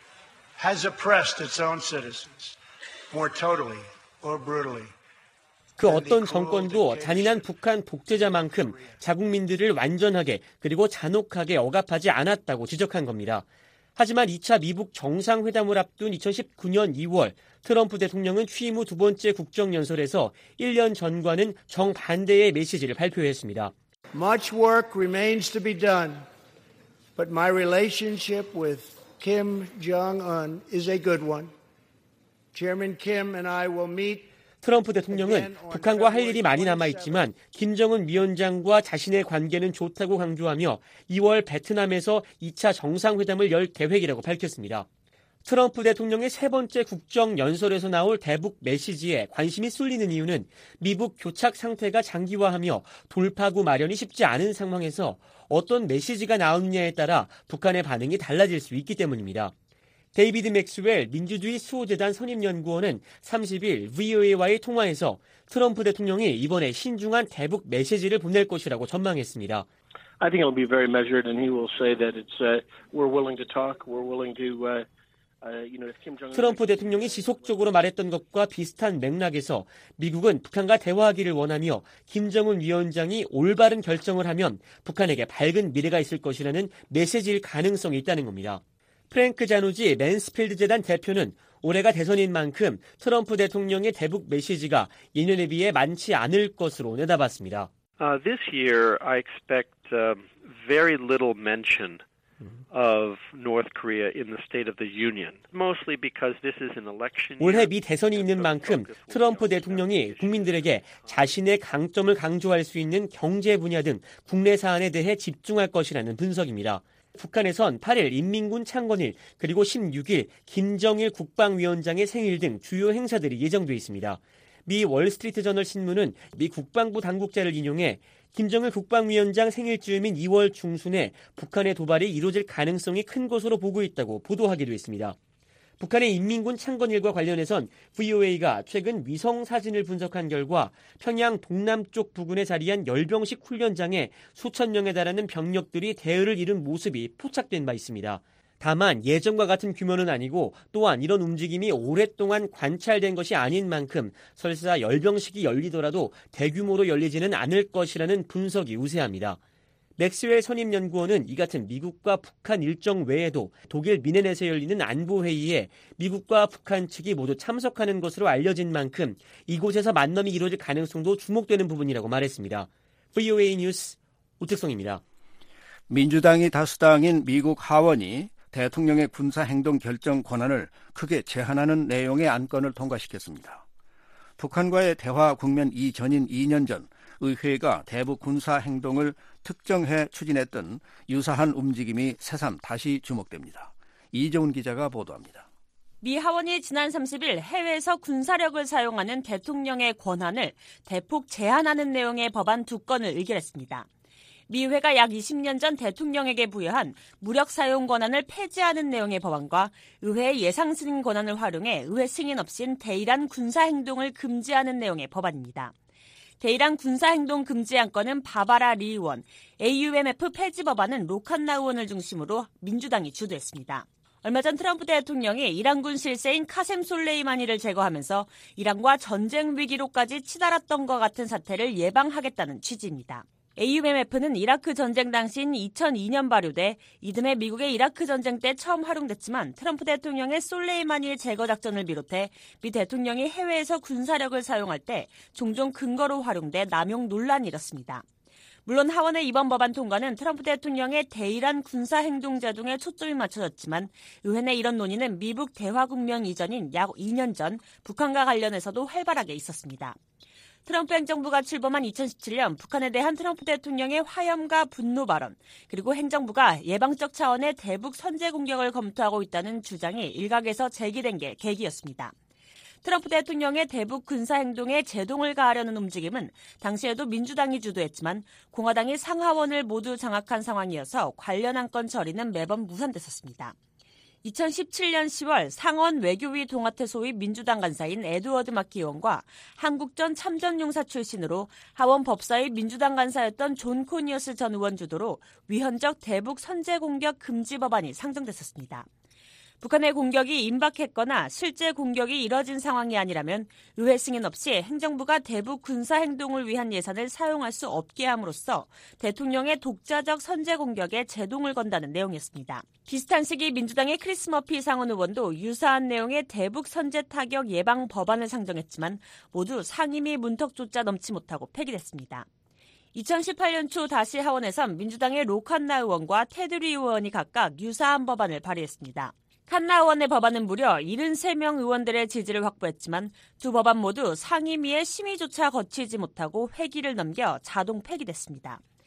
has oppressed its own citizens more totally or brutally. 그 어떤 정권도 잔인한 북한 독재자만큼 자국민들을 완전하게 그리고 잔혹하게 억압하지 않았다고 지적한 겁니다. 하지만 이 차 미북 정상회담을 앞둔 이천십구년 이월 트럼프 대통령은 취임 후 두 번째 국정연설에서 일 년 전과는 정반대의 메시지를 발표했습니다. Much work remains to be done, but my relationship with Kim Jong-un is a good one. Chairman Kim and I will meet. 트럼프 대통령은 북한과 할 일이 많이 남아있지만 김정은 위원장과 자신의 관계는 좋다고 강조하며 이월 베트남에서 이 차 정상회담을 열 계획이라고 밝혔습니다. 트럼프 대통령의 세 번째 국정연설에서 나올 대북 메시지에 관심이 쏠리는 이유는 미북 교착 상태가 장기화하며 돌파구 마련이 쉽지 않은 상황에서 어떤 메시지가 나오느냐에 따라 북한의 반응이 달라질 수 있기 때문입니다. 데이비드 맥스웰 민주주의 수호재단 선임연구원은 삼십 일 브이오에이와의 통화에서 트럼프 대통령이 이번에 신중한 대북 메시지를 보낼 것이라고 전망했습니다. I think it'll be very measured, and he will say that it's uh, we're willing to talk, we're willing to. Uh, uh, you know, if Kim Jong-un. 트럼프 대통령이 지속적으로 말했던 것과 비슷한 맥락에서 미국은 북한과 대화하기를 원하며 김정은 위원장이 올바른 결정을 하면 북한에게 밝은 미래가 있을 것이라는 메시지일 가능성이 있다는 겁니다. 프랭크 자누지 맨스필드 재단 대표는 올해가 대선인 만큼 트럼프 대통령의 대북 메시지가 예년에 비해 많지 않을 것으로 내다봤습니다. Uh, this year, I expect uh, very little mention of North Korea in the State of the Union, mostly because this is an election year. 올해 미 대선이 있는 만큼 트럼프 대통령이 국민들에게 자신의 강점을 강조할 수 있는 경제 분야 등 국내 사안에 대해 집중할 것이라는 분석입니다. 북한에선 팔 일 인민군 창건일 그리고 십육 일 김정일 국방위원장의 생일 등 주요 행사들이 예정돼 있습니다. 미 월스트리트저널 신문은 미 국방부 당국자를 인용해 김정일 국방위원장 생일쯤인 이월 중순에 북한의 도발이 이루어질 가능성이 큰 것으로 보고 있다고 보도하기도 했습니다. 북한의 인민군 창건일과 관련해선 브이오에이가 최근 위성 사진을 분석한 결과 평양 동남쪽 부근에 자리한 열병식 훈련장에 수천 명에 달하는 병력들이 대열을 이룬 모습이 포착된 바 있습니다. 다만 예전과 같은 규모는 아니고 또한 이런 움직임이 오랫동안 관찰된 것이 아닌 만큼 설사 열병식이 열리더라도 대규모로 열리지는 않을 것이라는 분석이 우세합니다. 맥스웰 선임연구원은 이 같은 미국과 북한 일정 외에도 독일 미네넷에 열리는 안보회의에 미국과 북한 측이 모두 참석하는 것으로 알려진 만큼 이곳에서 만남이 이루어질 가능성도 주목되는 부분이라고 말했습니다. 브이오에이 뉴스 오택성입니다. 민주당이 다수당인 미국 하원이 대통령의 군사행동 결정 권한을 크게 제한하는 내용의 안건을 통과시켰습니다. 북한과의 대화 국면 이전인 이 년 전 의회가 대북 군사행동을 특정해 추진했던 유사한 움직임이 새삼 다시 주목됩니다. 이정훈 기자가 보도합니다. 미 하원이 지난 삼십 일 해외에서 군사력을 사용하는 대통령의 권한을 대폭 제한하는 내용의 법안 두 건을 의결했습니다. 미 의회가 약 이십 년 전 대통령에게 부여한 무력 사용 권한을 폐지하는 내용의 법안과 의회의 예상 승인 권한을 활용해 의회 승인 없인 대일한 군사행동을 금지하는 내용의 법안입니다. 대일한 군사행동 금지 안건은 바바라 리 의원, 에이유엠에프 폐지 법안은 로칸나 의원을 중심으로 민주당이 주도했습니다. 얼마 전 트럼프 대통령이 이란군 실세인 카셈 솔레이마니를 제거하면서 이란과 전쟁 위기로까지 치달았던 것 같은 사태를 예방하겠다는 취지입니다. 에이유엠에프는 이라크 전쟁 당시인 이천이 년 발효돼 이듬해 미국의 이라크 전쟁 때 처음 활용됐지만 트럼프 대통령의 솔레이마니의 제거 작전을 비롯해 미 대통령이 해외에서 군사력을 사용할 때 종종 근거로 활용돼 남용 논란이 일었습니다. 물론 하원의 이번 법안 통과는 트럼프 대통령의 대일한 군사행동 제동에 초점이 맞춰졌지만 의회 내 이런 논의는 미북 대화 국면 이전인 약 이 년 전 북한과 관련해서도 활발하게 있었습니다. 트럼프 행정부가 출범한 이천십칠 년 북한에 대한 트럼프 대통령의 화염과 분노 발언, 그리고 행정부가 예방적 차원의 대북 선제 공격을 검토하고 있다는 주장이 일각에서 제기된 게 계기였습니다. 트럼프 대통령의 대북 군사행동에 제동을 가하려는 움직임은 당시에도 민주당이 주도했지만 공화당이 상하원을 모두 장악한 상황이어서 관련 안건 처리는 매번 무산됐었습니다. 이천십칠 년 시월 상원 외교위 동아태 소위 민주당 간사인 에드워드 마키 의원과 한국전 참전용사 출신으로 하원 법사위 민주당 간사였던 존 코니어스 전 의원 주도로 위헌적 대북 선제 공격 금지 법안이 상정됐었습니다. 북한의 공격이 임박했거나 실제 공격이 이뤄진 상황이 아니라면 의회 승인 없이 행정부가 대북 군사행동을 위한 예산을 사용할 수 없게 함으로써 대통령의 독자적 선제 공격에 제동을 건다는 내용이었습니다. 비슷한 시기 민주당의 크리스 머피 상원 의원도 유사한 내용의 대북 선제 타격 예방 법안을 상정했지만 모두 상임위 문턱조차 넘지 못하고 폐기됐습니다. 이천십팔 년 초 다시 하원에선 민주당의 로칸나 의원과 테드 리 의원이 각각 유사한 법안을 발의했습니다. 칸나 의원의 법안은 무려 칠십삼 명 의원들의 지지를 확보했지만 두 법안 모두 상임위의 심의조차 거치지 못하고 회기를 넘겨 자동 폐기됐습니다.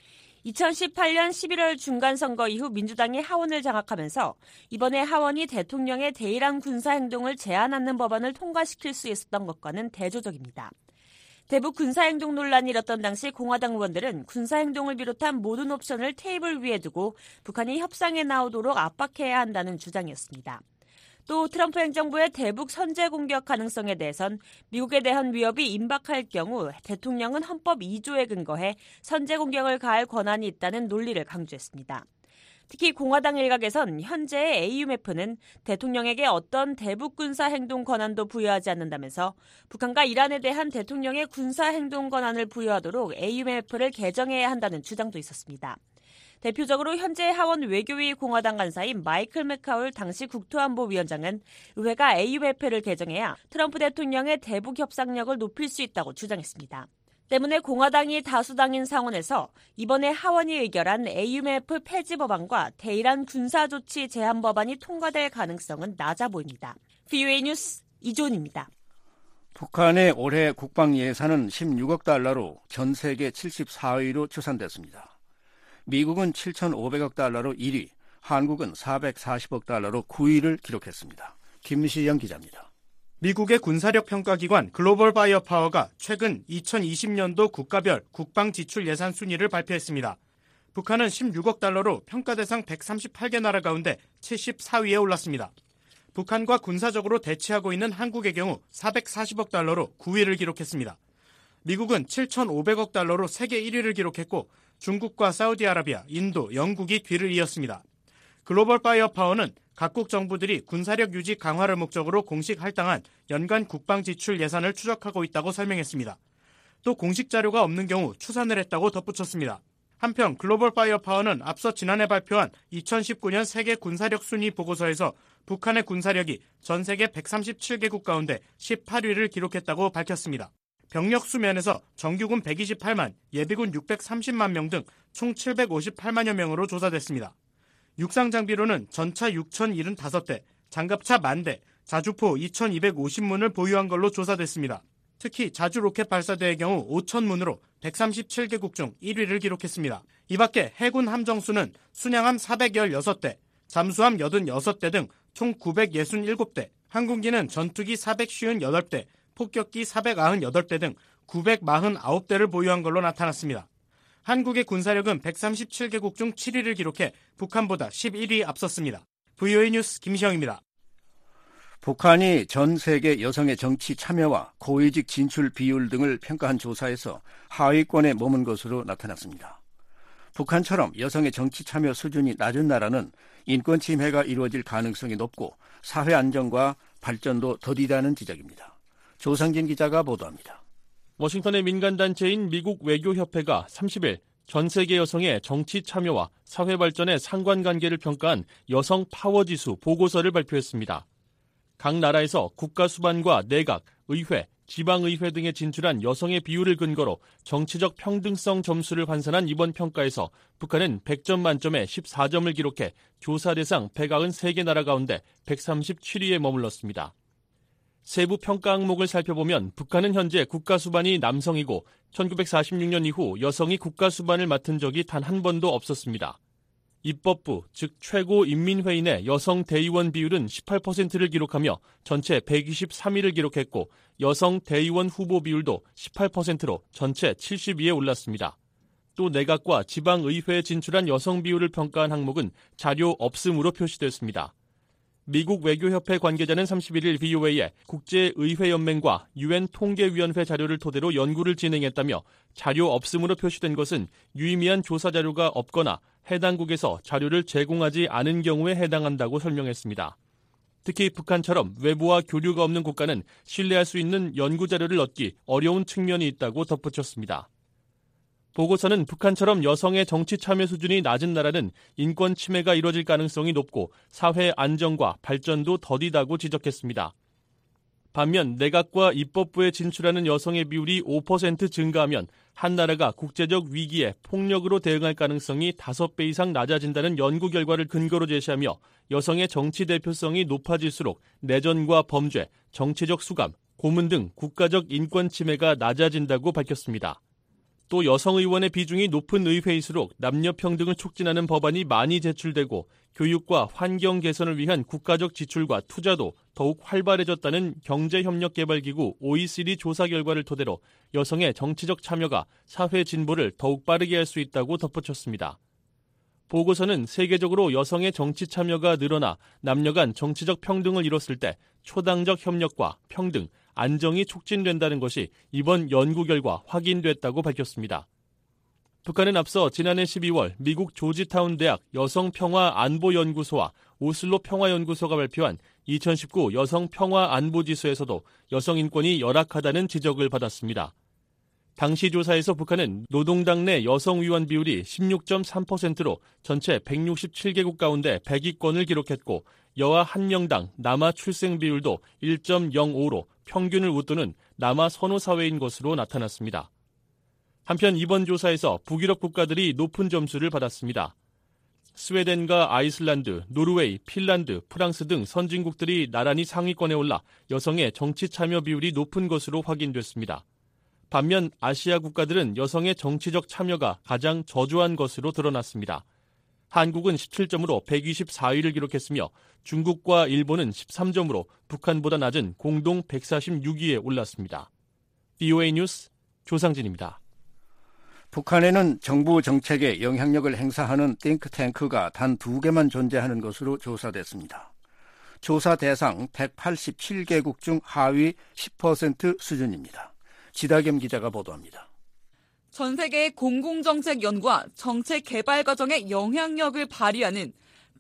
이천십팔 년 십일월 중간선거 이후 민주당이 하원을 장악하면서 이번에 하원이 대통령의 대일한 군사행동을 제한하는 법안을 통과시킬 수 있었던 것과는 대조적입니다. 대북 군사행동 논란이 일었던 당시 공화당 의원들은 군사행동을 비롯한 모든 옵션을 테이블 위에 두고 북한이 협상에 나오도록 압박해야 한다는 주장이었습니다. 또 트럼프 행정부의 대북 선제 공격 가능성에 대해선 미국에 대한 위협이 임박할 경우 대통령은 헌법 이 조에 근거해 선제 공격을 가할 권한이 있다는 논리를 강조했습니다. 특히 공화당 일각에선 현재의 에이유엠에프는 대통령에게 어떤 대북 군사 행동 권한도 부여하지 않는다면서 북한과 이란에 대한 대통령의 군사 행동 권한을 부여하도록 에이유엠에프를 개정해야 한다는 주장도 있었습니다. 대표적으로 현재 하원 외교위 공화당 간사인 마이클 맥카울 당시 국토안보위원장은 의회가 에이유엠에프를 개정해야 트럼프 대통령의 대북 협상력을 높일 수 있다고 주장했습니다. 때문에 공화당이 다수당인 상원에서 이번에 하원이 의결한 에이유엠에프 폐지 법안과 대일한 군사조치 제한 법안이 통과될 가능성은 낮아 보입니다. 브이오에이 뉴스 이존입니다. 북한의 올해 국방 예산은 십육억 달러로 전 세계 칠십사 위로 추산됐습니다. 미국은 칠천오백억 달러로 일 위, 한국은 사백사십억 달러로 구 위를 기록했습니다. 김시영 기자입니다. 미국의 군사력 평가기관 글로벌 바이어 파워가 최근 이천이십 년도 국가별 국방 지출 예산 순위를 발표했습니다. 북한은 십육억 달러로 평가 대상 백삼십팔 개 나라 가운데 칠십사 위에 올랐습니다. 북한과 군사적으로 대치하고 있는 한국의 경우 사백사십억 달러로 구 위를 기록했습니다. 미국은 칠천오백억 달러로 세계 일 위를 기록했고 중국과 사우디아라비아, 인도, 영국이 뒤를 이었습니다. 글로벌 바이어 파워는 각국 정부들이 군사력 유지 강화를 목적으로 공식 할당한 연간 국방 지출 예산을 추적하고 있다고 설명했습니다. 또 공식 자료가 없는 경우 추산을 했다고 덧붙였습니다. 한편 글로벌 바이어 파워는 앞서 지난해 발표한 이천십구 년 세계 군사력 순위 보고서에서 북한의 군사력이 전 세계 백삼십칠 개국 가운데 십팔 위를 기록했다고 밝혔습니다. 병력 수면에서 정규군 백이십팔만, 예비군 육백삼십만 명 등 총 칠백오십팔만여 명으로 조사됐습니다. 육상 장비로는 전차 육천칠십오 대, 장갑차 만 대, 자주포 이천이백오십 문을 보유한 걸로 조사됐습니다. 특히 자주 로켓 발사대의 경우 오천 문으로 백삼십칠 개국 중 일 위를 기록했습니다. 이 밖에 해군 함정수는 순양함 사백십육 대, 잠수함 팔십육 대 등 총 구백육십칠 대, 항공기는 전투기 사백오십팔 대, 폭격기 사백구십팔 대 등 구백사십구 대를 보유한 걸로 나타났습니다. 한국의 군사력은 백삼십칠 개국 중 칠 위를 기록해 북한보다 십일 위 앞섰습니다. 브이오에이 뉴스 김시영입니다. 북한이 전 세계 여성의 정치 참여와 고위직 진출 비율 등을 평가한 조사에서 하위권에 머문 것으로 나타났습니다. 북한처럼 여성의 정치 참여 수준이 낮은 나라는 인권 침해가 이루어질 가능성이 높고 사회 안정과 발전도 더디다는 지적입니다. 조상진 기자가 보도합니다. 워싱턴의 민간단체인 미국 외교협회가 삼십 일 전 세계 여성의 정치 참여와 사회 발전의 상관관계를 평가한 여성 파워지수 보고서를 발표했습니다. 각 나라에서 국가 수반과 내각, 의회, 지방의회 등에 진출한 여성의 비율을 근거로 정치적 평등성 점수를 환산한 이번 평가에서 북한은 백 점 만점에 십사 점을 기록해 조사 대상 백구십삼 개 나라 가운데 백삼십칠 위에 머물렀습니다. 세부 평가 항목을 살펴보면 북한은 현재 국가 수반이 남성이고 천구백사십육 년 이후 여성이 국가 수반을 맡은 적이 단 한 번도 없었습니다. 입법부, 즉 최고인민회의 내 여성 대의원 비율은 십팔 퍼센트를 기록하며 전체 백이십삼 위를 기록했고 여성 대의원 후보 비율도 십팔 퍼센트로 전체 칠십 위에 올랐습니다. 또 내각과 지방의회에 진출한 여성 비율을 평가한 항목은 자료 없음으로 표시됐습니다. 미국 외교협회 관계자는 삼십일 일 브이오에이에 국제의회연맹과 유엔 통계위원회 자료를 토대로 연구를 진행했다며 자료 없음으로 표시된 것은 유의미한 조사 자료가 없거나 해당국에서 자료를 제공하지 않은 경우에 해당한다고 설명했습니다. 특히 북한처럼 외부와 교류가 없는 국가는 신뢰할 수 있는 연구 자료를 얻기 어려운 측면이 있다고 덧붙였습니다. 보고서는 북한처럼 여성의 정치 참여 수준이 낮은 나라는 인권 침해가 이뤄질 가능성이 높고 사회 안정과 발전도 더디다고 지적했습니다. 반면 내각과 입법부에 진출하는 여성의 비율이 오 퍼센트 증가하면 한 나라가 국제적 위기에 폭력으로 대응할 가능성이 다섯 배 이상 낮아진다는 연구 결과를 근거로 제시하며 여성의 정치 대표성이 높아질수록 내전과 범죄, 정치적 수감, 고문 등 국가적 인권 침해가 낮아진다고 밝혔습니다. 또 여성 의원의 비중이 높은 의회일수록 남녀 평등을 촉진하는 법안이 많이 제출되고 교육과 환경 개선을 위한 국가적 지출과 투자도 더욱 활발해졌다는 경제협력개발기구 오이시디 조사 결과를 토대로 여성의 정치적 참여가 사회 진보를 더욱 빠르게 할 수 있다고 덧붙였습니다. 보고서는 세계적으로 여성의 정치 참여가 늘어나 남녀 간 정치적 평등을 이뤘을 때 초당적 협력과 평등, 안정이 촉진된다는 것이 이번 연구 결과 확인됐다고 밝혔습니다. 북한은 앞서 지난해 십이월 미국 조지타운 대학 여성평화안보연구소와 오슬로 평화연구소가 발표한 이천십구 여성평화안보지수에서도 여성 인권이 열악하다는 지적을 받았습니다. 당시 조사에서 북한은 노동당 내 여성 의원 비율이 십육 점 삼 퍼센트로 전체 백육십칠 개국 가운데 백 위권을 기록했고 여아 한 명당 남아 출생 비율도 일 점 영오로 평균을 웃도는 남아 선호 사회인 것으로 나타났습니다. 한편 이번 조사에서 북유럽 국가들이 높은 점수를 받았습니다. 스웨덴과 아이슬란드, 노르웨이, 핀란드, 프랑스 등 선진국들이 나란히 상위권에 올라 여성의 정치 참여 비율이 높은 것으로 확인됐습니다. 반면 아시아 국가들은 여성의 정치적 참여가 가장 저조한 것으로 드러났습니다. 한국은 십칠 점으로 백이십사 위를 기록했으며 중국과 일본은 십삼 점으로 북한보다 낮은 공동 백사십육 위에 올랐습니다. 비오에이 뉴스 조상진입니다. 북한에는 정부 정책에 영향력을 행사하는 띵크탱크가 단 두 개만 존재하는 것으로 조사됐습니다. 조사 대상 백팔십칠 개국 중 하위 십 퍼센트 수준입니다. 지다겸 기자가 보도합니다. 전 세계의 공공정책 연구와 정책 개발 과정에 영향력을 발휘하는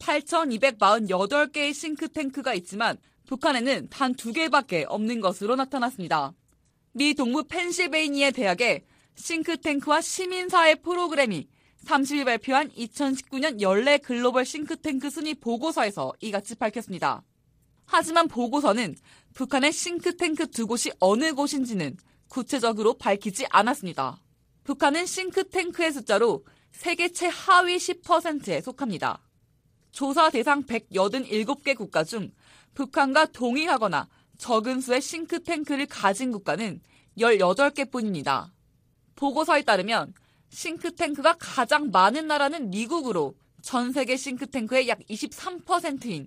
팔천이백사십팔 개의 싱크탱크가 있지만 북한에는 단 두 개밖에 없는 것으로 나타났습니다. 미 동부 펜실베이니아 대학의 싱크탱크와 시민사회 프로그램이 삼십 일 발표한 이천십구 년 연례 글로벌 싱크탱크 순위 보고서에서 이같이 밝혔습니다. 하지만 보고서는 북한의 싱크탱크 두 곳이 어느 곳인지는 구체적으로 밝히지 않았습니다. 북한은 싱크탱크의 숫자로 세계 최하위 십 퍼센트에 속합니다. 조사 대상 백팔십칠 개 국가 중 북한과 동일하거나 적은 수의 싱크탱크를 가진 국가는 열여덟 개뿐입니다. 보고서에 따르면 싱크탱크가 가장 많은 나라는 미국으로 전 세계 싱크탱크의 약 이십삼 퍼센트인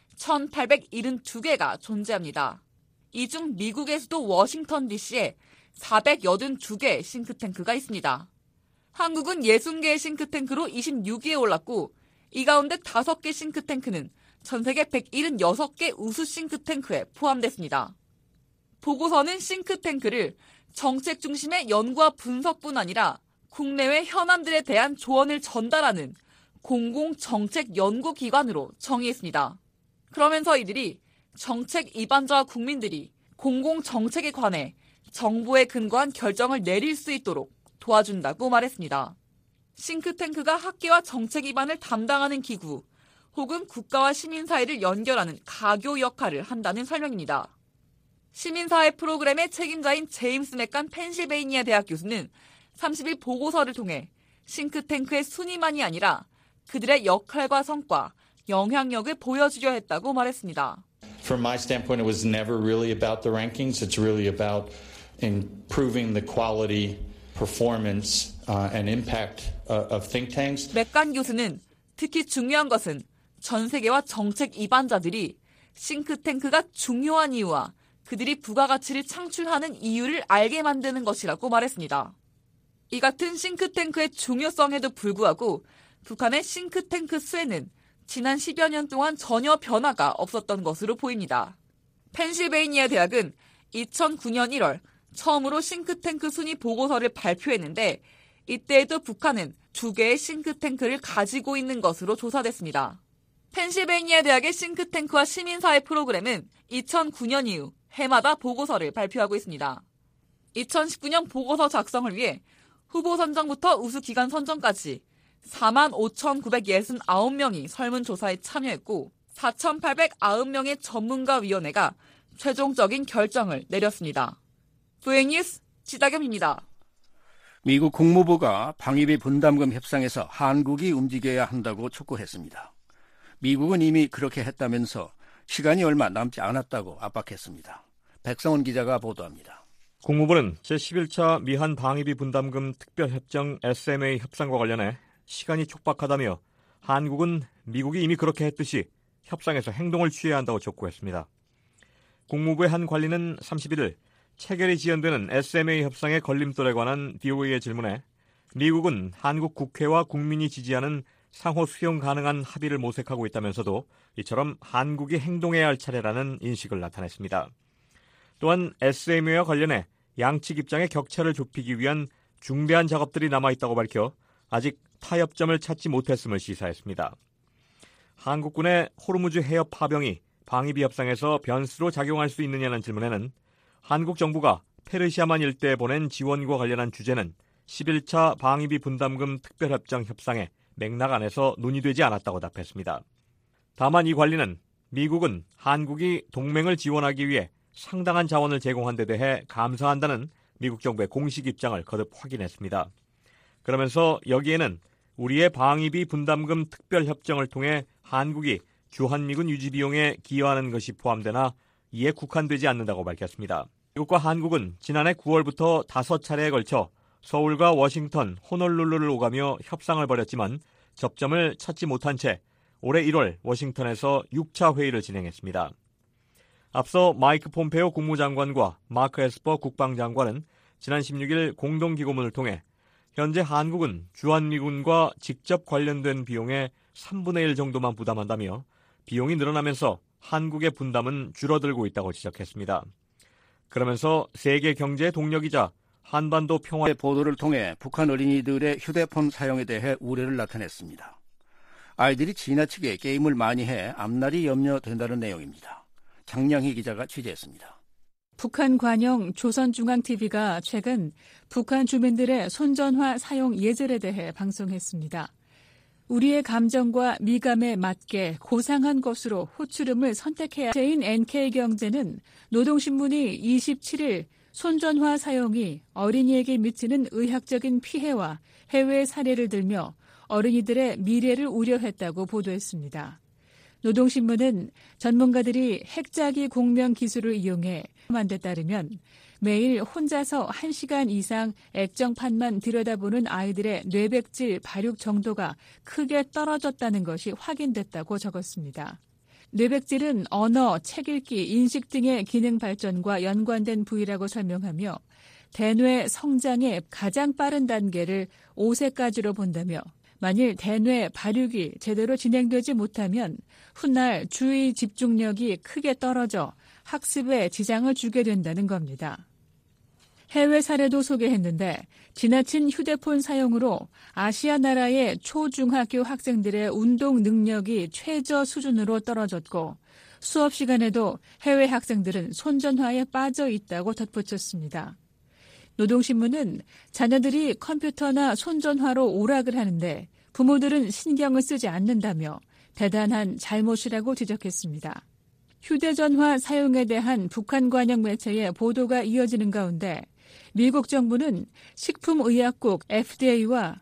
천팔백칠십이 개가 존재합니다. 이 중 미국의 수도 워싱턴 디씨에 사백팔십이 개 싱크탱크가 있습니다. 한국은 육십 개의 싱크탱크로 이십육 위에 올랐고 이 가운데 다섯 개 싱크탱크는 전 세계 백칠십육 개 우수 싱크탱크에 포함됐습니다. 보고서는 싱크탱크를 정책 중심의 연구와 분석뿐 아니라 국내외 현안들에 대한 조언을 전달하는 공공정책연구기관으로 정의했습니다. 그러면서 이들이 정책 입안자와 국민들이 공공정책에 관해 정보에 근거한 결정을 내릴 수 있도록 도와준다고 말했습니다. 싱크탱크가 학계와 정책 입안을 담당하는 기구 혹은 국가와 시민사회를 연결하는 가교 역할을 한다는 설명입니다. 시민사회 프로그램의 책임자인 제임스 맥간 펜실베이니아 대학 교수는 삼십 일 보고서를 통해 싱크탱크의 순위만이 아니라 그들의 역할과 성과, 영향력을 보여주려 했다고 말했습니다. From my standpoint, it was never really about the rankings. It's really about improving the quality, performance, uh, and impact of think tanks. 맥간 교수는 특히 중요한 것은 전 세계와 정책 입안자들이 싱크탱크가 중요한 이유와 그들이 부가가치를 창출하는 이유를 알게 만드는 것이라고 말했습니다. 이 같은 싱크탱크의 중요성에도 불구하고 북한의 싱크탱크 수에는 지난 십여 년 동안 전혀 변화가 없었던 것으로 보입니다. 펜실베이니아 대학은 이천구 년 일월 처음으로 싱크탱크 순위 보고서를 발표했는데 이때에도 북한은 두 개의 싱크탱크를 가지고 있는 것으로 조사됐습니다. 펜실베이니아 대학의 싱크탱크와 시민사회 프로그램은 이천구 년 이후 해마다 보고서를 발표하고 있습니다. 이천십구 년 보고서 작성을 위해 후보 선정부터 우수기관 선정까지 사만 오천구백육십구 명이 설문조사에 참여했고 사천팔백구 명의 전문가위원회가 최종적인 결정을 내렸습니다. 비오에이 뉴스 지다겸입니다. 미국 국무부가 방위비 분담금 협상에서 한국이 움직여야 한다고 촉구했습니다. 미국은 이미 그렇게 했다면서 시간이 얼마 남지 않았다고 압박했습니다. 백성원 기자가 보도합니다. 국무부는 제십일 차 미한 방위비 분담금 특별협정 에스엠에이 협상과 관련해 시간이 촉박하다며 한국은 미국이 이미 그렇게 했듯이 협상에서 행동을 취해야 한다고 촉구했습니다. 국무부의 한 관리는 삼십일 일 체결이 지연되는 에스엠에이 협상의 걸림돌에 관한 브이오에이의 질문에 미국은 한국 국회와 국민이 지지하는 상호 수용 가능한 합의를 모색하고 있다면서도 이처럼 한국이 행동해야 할 차례라는 인식을 나타냈습니다. 또한 에스엠에이와 관련해 양측 입장의 격차를 좁히기 위한 중대한 작업들이 남아있다고 밝혀 아직 타협점을 찾지 못했음을 시사했습니다. 한국군의 호르무즈 해협 파병이 방위비 협상에서 변수로 작용할 수 있느냐는 질문에는 한국 정부가 페르시아만 일대에 보낸 지원과 관련한 주제는 십일 차 방위비 분담금 특별협정 협상의 맥락 안에서 논의되지 않았다고 답했습니다. 다만 이 관리는 미국은 한국이 동맹을 지원하기 위해 상당한 자원을 제공한 데 대해 감사한다는 미국 정부의 공식 입장을 거듭 확인했습니다. 그러면서 여기에는 우리의 방위비 분담금 특별협정을 통해 한국이 주한미군 유지 비용에 기여하는 것이 포함되나 이에 국한되지 않는다고 밝혔습니다. 미국과 한국은 지난해 구월부터 다섯 차례에 걸쳐 서울과 워싱턴, 호놀룰루를 오가며 협상을 벌였지만 접점을 찾지 못한 채 올해 일월 워싱턴에서 육 차 회의를 진행했습니다. 앞서 마이크 폼페오 국무장관과 마크 에스퍼 국방장관은 지난 십육 일 공동기고문을 통해 현재 한국은 주한미군과 직접 관련된 비용의 삼분의 일 정도만 부담한다며 비용이 늘어나면서 한국의 분담은 줄어들고 있다고 지적했습니다. 그러면서 세계 경제의 동력이자 한반도 평화의 보도를 통해 북한 어린이들의 휴대폰 사용에 대해 우려를 나타냈습니다. 아이들이 지나치게 게임을 많이 해 앞날이 염려된다는 내용입니다. 장량희 기자가 취재했습니다. 북한 관영 조선중앙티비가 최근 북한 주민들의 손전화 사용 예절에 대해 방송했습니다. 우리의 감정과 미감에 맞게 고상한 것으로 호출음을 선택해야 제인 엔케이경제는 노동신문이 이십칠 일 손전화 사용이 어린이에게 미치는 의학적인 피해와 해외 사례를 들며 어린이들의 미래를 우려했다고 보도했습니다. 노동신문은 전문가들이 핵자기 공명 기술을 이용해 한 데 따르면 매일 혼자서 한 시간 이상 액정판만 들여다보는 아이들의 뇌백질 발육 정도가 크게 떨어졌다는 것이 확인됐다고 적었습니다. 뇌백질은 언어, 책 읽기, 인식 등의 기능 발전과 연관된 부위라고 설명하며 대뇌 성장의 가장 빠른 단계를 오 세까지로 본다며 만일 대뇌 발육이 제대로 진행되지 못하면 훗날 주의 집중력이 크게 떨어져 학습에 지장을 주게 된다는 겁니다. 해외 사례도 소개했는데 지나친 휴대폰 사용으로 아시아 나라의 초중학교 학생들의 운동 능력이 최저 수준으로 떨어졌고 수업 시간에도 해외 학생들은 손전화에 빠져 있다고 덧붙였습니다. 노동신문은 자녀들이 컴퓨터나 손전화로 오락을 하는데 부모들은 신경을 쓰지 않는다며 대단한 잘못이라고 지적했습니다. 휴대전화 사용에 대한 북한 관영 매체의 보도가 이어지는 가운데 미국 정부는 식품의약국 에프디에이와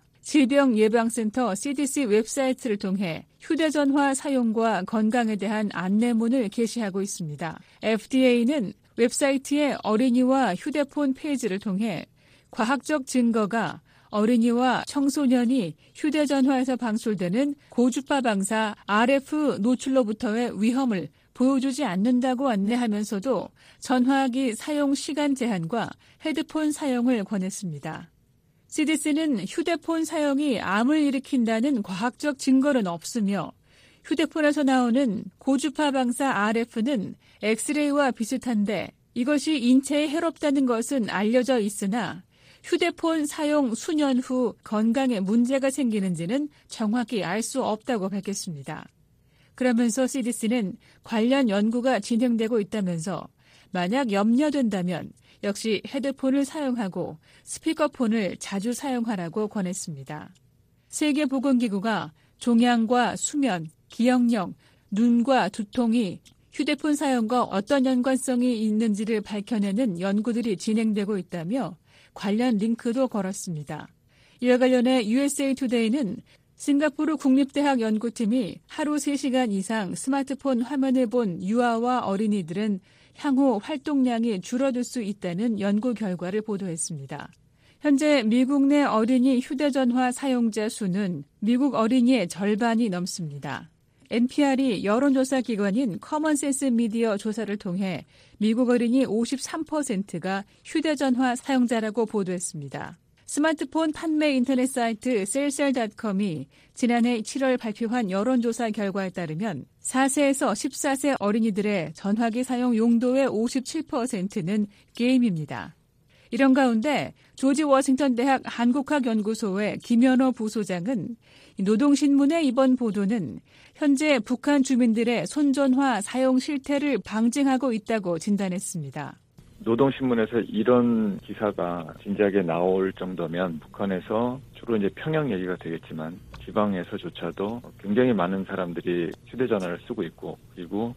질병예방센터 씨디씨 웹사이트를 통해 휴대전화 사용과 건강에 대한 안내문을 게시하고 있습니다. 에프디에이는 웹사이트의 어린이와 휴대폰 페이지를 통해 과학적 증거가 어린이와 청소년이 휴대전화에서 방출되는 고주파 방사 알에프 노출로부터의 위험을 보여주지 않는다고 안내하면서도 전화기 사용 시간 제한과 헤드폰 사용을 권했습니다. 씨디씨는 휴대폰 사용이 암을 일으킨다는 과학적 증거는 없으며 휴대폰에서 나오는 고주파 방사 알에프는 엑스레이와 비슷한데 이것이 인체에 해롭다는 것은 알려져 있으나 휴대폰 사용 수년 후 건강에 문제가 생기는지는 정확히 알 수 없다고 밝혔습니다. 그러면서 씨디씨는 관련 연구가 진행되고 있다면서 만약 염려된다면 역시 헤드폰을 사용하고 스피커폰을 자주 사용하라고 권했습니다. 세계보건기구가 종양과 수면, 기억력, 눈과 두통이 휴대폰 사용과 어떤 연관성이 있는지를 밝혀내는 연구들이 진행되고 있다며 관련 링크도 걸었습니다. 이와 관련해 유에스에이 투데이는 싱가포르 국립대학 연구팀이 하루 세 시간 이상 스마트폰 화면을 본 유아와 어린이들은 향후 활동량이 줄어들 수 있다는 연구 결과를 보도했습니다. 현재 미국 내 어린이 휴대전화 사용자 수는 미국 어린이의 절반이 넘습니다. 엔피알이 여론조사 기관인 커먼센스 미디어 조사를 통해 미국 어린이 오십삼 퍼센트가 휴대전화 사용자라고 보도했습니다. 스마트폰 판매 인터넷 사이트 셀셀닷컴이 지난해 칠월 발표한 여론조사 결과에 따르면 사 세에서 십사 세 어린이들의 전화기 사용 용도의 오십칠 퍼센트는 게임입니다. 이런 가운데 조지 워싱턴 대학 한국학연구소의 김연호 부소장은 노동신문의 이번 보도는 현재 북한 주민들의 손전화 사용 실태를 방증하고 있다고 진단했습니다. 노동신문에서 이런 기사가 진지하게 나올 정도면 북한에서 주로 이제 평양 얘기가 되겠지만 지방에서조차도 굉장히 많은 사람들이 휴대전화를 쓰고 있고 그리고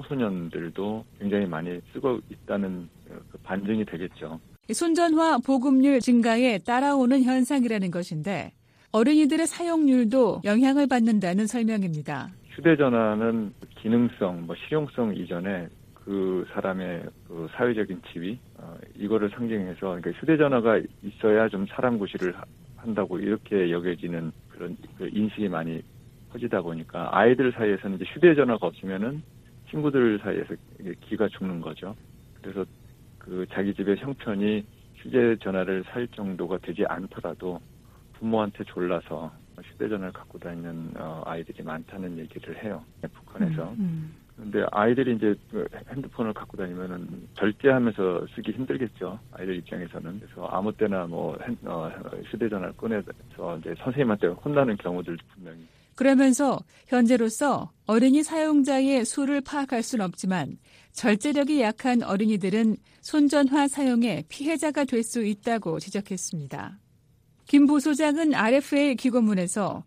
청소년들도 굉장히 많이 쓰고 있다는 반증이 되겠죠. 손전화 보급률 증가에 따라오는 현상이라는 것인데 어린이들의 사용률도 영향을 받는다는 설명입니다. 휴대전화는 기능성, 뭐 실용성 이전에 그 사람의 그 사회적인 지위, 어, 이거를 상징해서 그러니까 휴대전화가 있어야 좀 사람 구실을 한다고 이렇게 여겨지는 그런 그 인식이 많이 퍼지다 보니까 아이들 사이에서는 이제 휴대전화가 없으면은 친구들 사이에서 기가 죽는 거죠. 그래서 그 자기 집의 형편이 휴대전화를 살 정도가 되지 않더라도 부모한테 졸라서 휴대전화를 갖고 다니는 어, 아이들이 많다는 얘기를 해요. 북한에서. 음, 음. 근데 아이들이 이제 핸드폰을 갖고 다니면은 절제하면서 쓰기 힘들겠죠. 아이들 입장에서는. 그래서 아무 때나 뭐 어, 휴대전화를 꺼내서 이제 선생님한테 혼나는 경우들도 분명히. 그러면서 현재로서 어린이 사용자의 수를 파악할 수는 없지만 절제력이 약한 어린이들은 손전화 사용의 피해자가 될 수 있다고 지적했습니다. 김 부소장은 알에프에이 기고문에서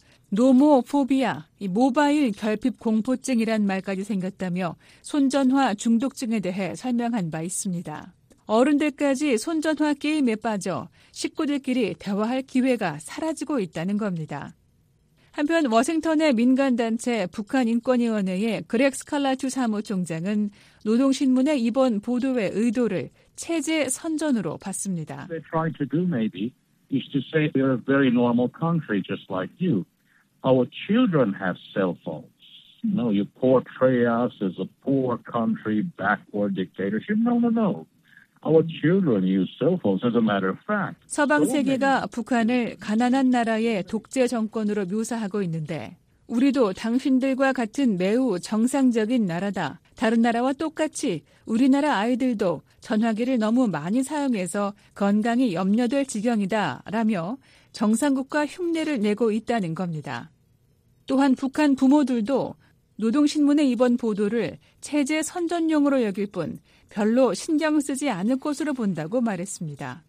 노모포비아, 이 모바일 결핍 공포증이란 말까지 생겼다며 손전화 중독증에 대해 설명한 바 있습니다. 어른들까지 손전화 게임에 빠져 식구들끼리 대화할 기회가 사라지고 있다는 겁니다. 한편 워싱턴의 민간단체 북한인권위원회의 그렉 스칼라투 사무총장은 노동신문의 이번 보도의 의도를 체제 선전으로 봤습니다. They're trying to do maybe is to say we're a very normal country just like you. Our children have cell phones. No, you portray us as a poor country, backward dictatorship. No, no, no. Our children use cell phones as a matter of fact. 서방 세계가 북한을 가난한 나라의 독재 정권으로 묘사하고 있는데 우리도 당신들과 같은 매우 정상적인 나라다. 다른 나라와 똑같이 우리나라 아이들도 전화기를 너무 많이 사용해서 건강이 염려될 지경이다 라며 정상국가 흉내를 내고 있다는 겁니다. 또한 북한 부모들도 노동신문의 이번 보도를 체제 선전용으로 여길 뿐 별로 신경 쓰지 않을 것으로 본다고 말했습니다.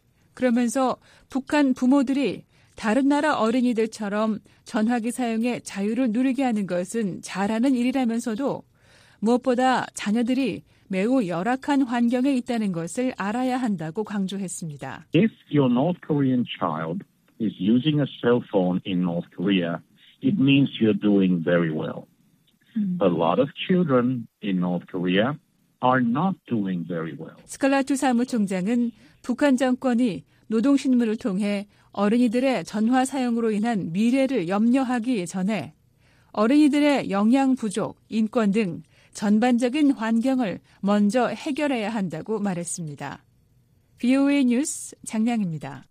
그러면서 북한 부모들이 다른 나라 어린이들처럼 전화기 사용의 자유를 누리게 하는 것은 잘하는 일이라면서도 무엇보다 자녀들이 매우 열악한 환경에 있다는 것을 알아야 한다고 강조했습니다. If your North Korean child is using a cell phone in North Korea, it means you're doing very well. A lot of children in North Korea are not doing very well. 스칼라투 사무총장은 북한 정권이 노동신문을 통해 어린이들의 전화 사용으로 인한 미래를 염려하기 전에 어린이들의 영양 부족, 인권 등 전반적인 환경을 먼저 해결해야 한다고 말했습니다. 브이오에이 뉴스 장량입니다.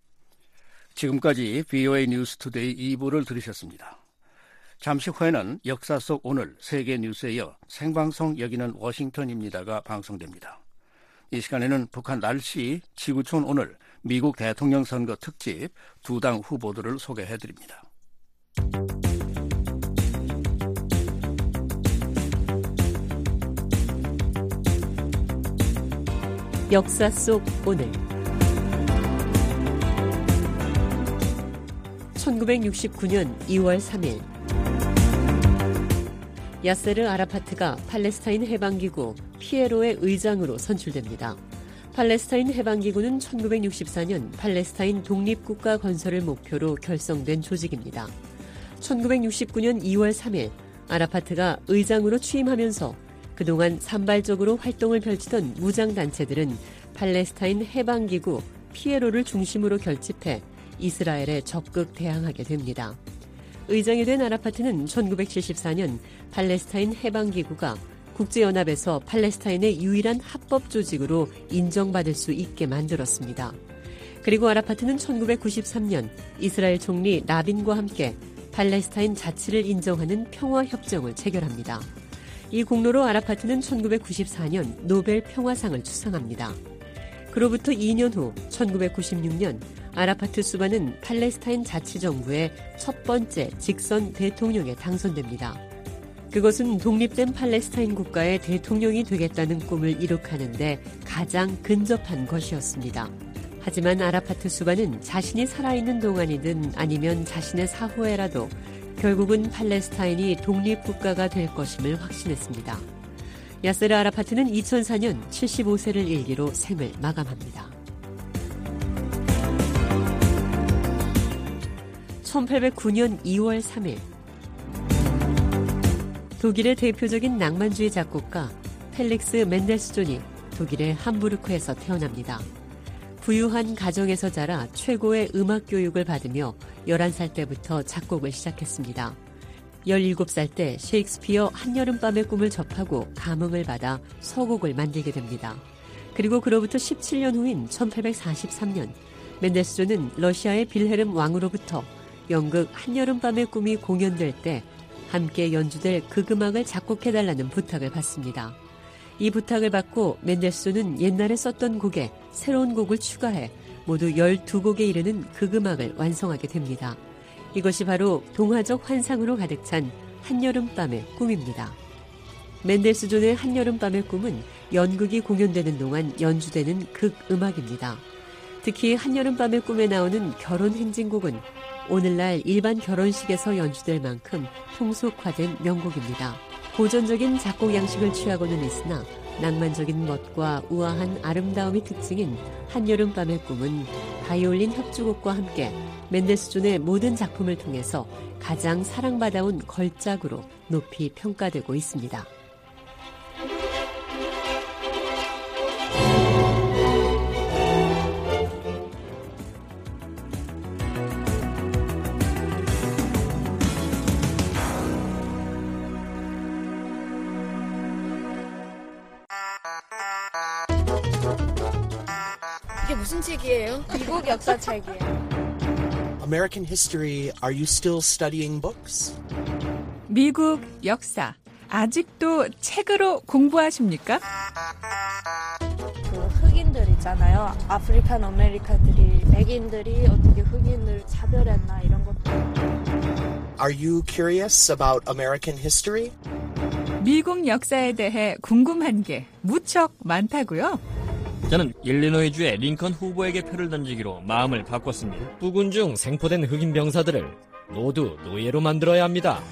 지금까지 브이오에이 뉴스 투데이 이 부를 들으셨습니다. 잠시 후에는 역사 속 오늘 세계 뉴스에 이어 생방송 여기는 워싱턴입니다가 방송됩니다. 이 시간에는 북한 날씨, 지구촌 오늘, 미국 대통령 선거 특집 두 당 후보들을 소개해드립니다. 역사 속 오늘 천구백육십구 년 이월 삼일 야세르 아라파트가 팔레스타인 해방기구 피에로의 의장으로 선출됩니다. 팔레스타인 해방기구는 천구백육십사 년 팔레스타인 독립국가 건설을 목표로 결성된 조직입니다. 천구백육십구 년 이월 삼일 아라파트가 의장으로 취임하면서 그동안 산발적으로 활동을 펼치던 무장단체들은 팔레스타인 해방기구 피에로를 중심으로 결집해 이스라엘에 적극 대항하게 됩니다. 의장이 된 아라파트는 천구백칠십사 년 팔레스타인 해방기구가 국제연합에서 팔레스타인의 유일한 합법 조직으로 인정받을 수 있게 만들었습니다. 그리고 아라파트는 천구백구십삼 년 이스라엘 총리 라빈과 함께 팔레스타인 자치를 인정하는 평화협정을 체결합니다. 이 공로로 아라파트는 천구백구십사 년 노벨 평화상을 수상합니다. 그로부터 이 년 후 천구백구십육 년 아라파트 수반은 팔레스타인 자치정부의 첫 번째 직선 대통령에 당선됩니다. 그것은 독립된 팔레스타인 국가의 대통령이 되겠다는 꿈을 이룩하는 데 가장 근접한 것이었습니다. 하지만 아라파트 수반은 자신이 살아있는 동안이든 아니면 자신의 사후에라도 결국은 팔레스타인이 독립국가가 될 것임을 확신했습니다. 야세르 아라파트는 이천사 년 칠십오 세를 일기로 생을 마감합니다. 천팔백구 년 이월 삼일 독일의 대표적인 낭만주의 작곡가 펠릭스 멘델스존이 독일의 함부르크에서 태어납니다. 부유한 가정에서 자라 최고의 음악 교육을 받으며 열한 살 때부터 작곡을 시작했습니다. 열일곱 살 때 셰익스피어 한여름밤의 꿈을 접하고 감흥을 받아 서곡을 만들게 됩니다. 그리고 그로부터 십칠 년 후인 천팔백사십삼 년 멘델스존은 러시아의 빌헤름 왕으로부터 연극 한여름밤의 꿈이 공연될 때 함께 연주될 극음악을 작곡해달라는 부탁을 받습니다. 이 부탁을 받고 멘델스존은 옛날에 썼던 곡에 새로운 곡을 추가해 모두 열두 곡에 이르는 극음악을 완성하게 됩니다. 이것이 바로 동화적 환상으로 가득 찬 한여름밤의 꿈입니다. 멘델스존의 한여름밤의 꿈은 연극이 공연되는 동안 연주되는 극음악입니다. 특히 한여름밤의 꿈에 나오는 결혼 행진곡은 오늘날 일반 결혼식에서 연주될 만큼 통속화된 명곡입니다. 고전적인 작곡 양식을 취하고는 있으나 낭만적인 멋과 우아한 아름다움이 특징인 한여름밤의 꿈은 바이올린 협주곡과 함께 멘델스존의 모든 작품을 통해서 가장 사랑받아온 걸작으로 높이 평가되고 있습니다. 이게 무슨 책이에요? 미국 역사 책이에요. American history, are you still studying books? 미국 역사, 아직도 책으로 공부하십니까? 그 흑인들 있잖아요. 아프리칸 아메리카들이, 백인들이 어떻게 흑인을 차별했나 이런 것도. Are you curious about American history? 미국 역사에 대해 궁금한 게 무척 많다고요? 저는 일리노이주의 링컨 후보에게 표를 던지기로 마음을 바꿨습니다. 부군 중 생포된 흑인 병사들을 모두 노예로 만들어야 합니다.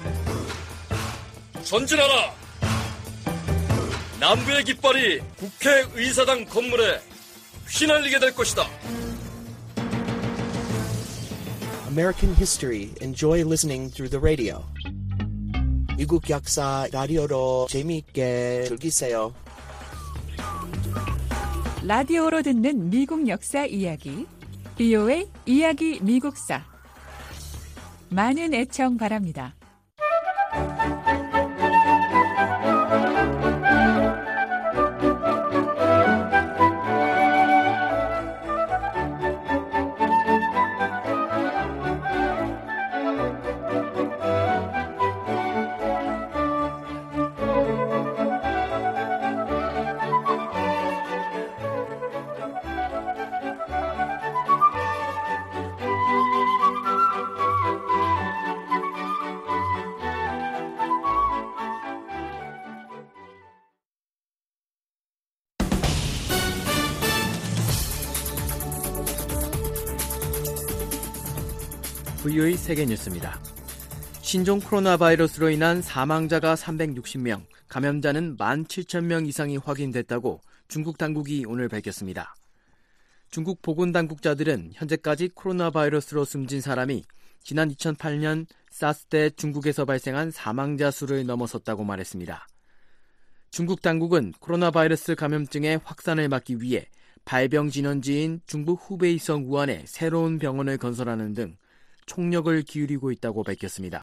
전진하라! 남부의 깃발이 국회의사당 건물에 휘날리게 될 것이다. American history, enjoy listening through the radio. 미국 역사 라디오로 재미있게 즐기세요. 라디오로 듣는 미국 역사 이야기, 비오에이 이야기 미국사. 많은 애청 바랍니다. 브이오에이 세계뉴스입니다. 신종 코로나 바이러스로 인한 사망자가 삼백육십 명, 감염자는 만 칠천 명 이상이 확인됐다고 중국 당국이 오늘 밝혔습니다. 중국 보건당국자들은 현재까지 코로나 바이러스로 숨진 사람이 지난 이천팔 년 사스 때 중국에서 발생한 사망자 수를 넘어섰다고 말했습니다. 중국 당국은 코로나 바이러스 감염증의 확산을 막기 위해 발병 진원지인 중국 후베이성 우한에 새로운 병원을 건설하는 등 총력을 기울이고 있다고 밝혔습니다.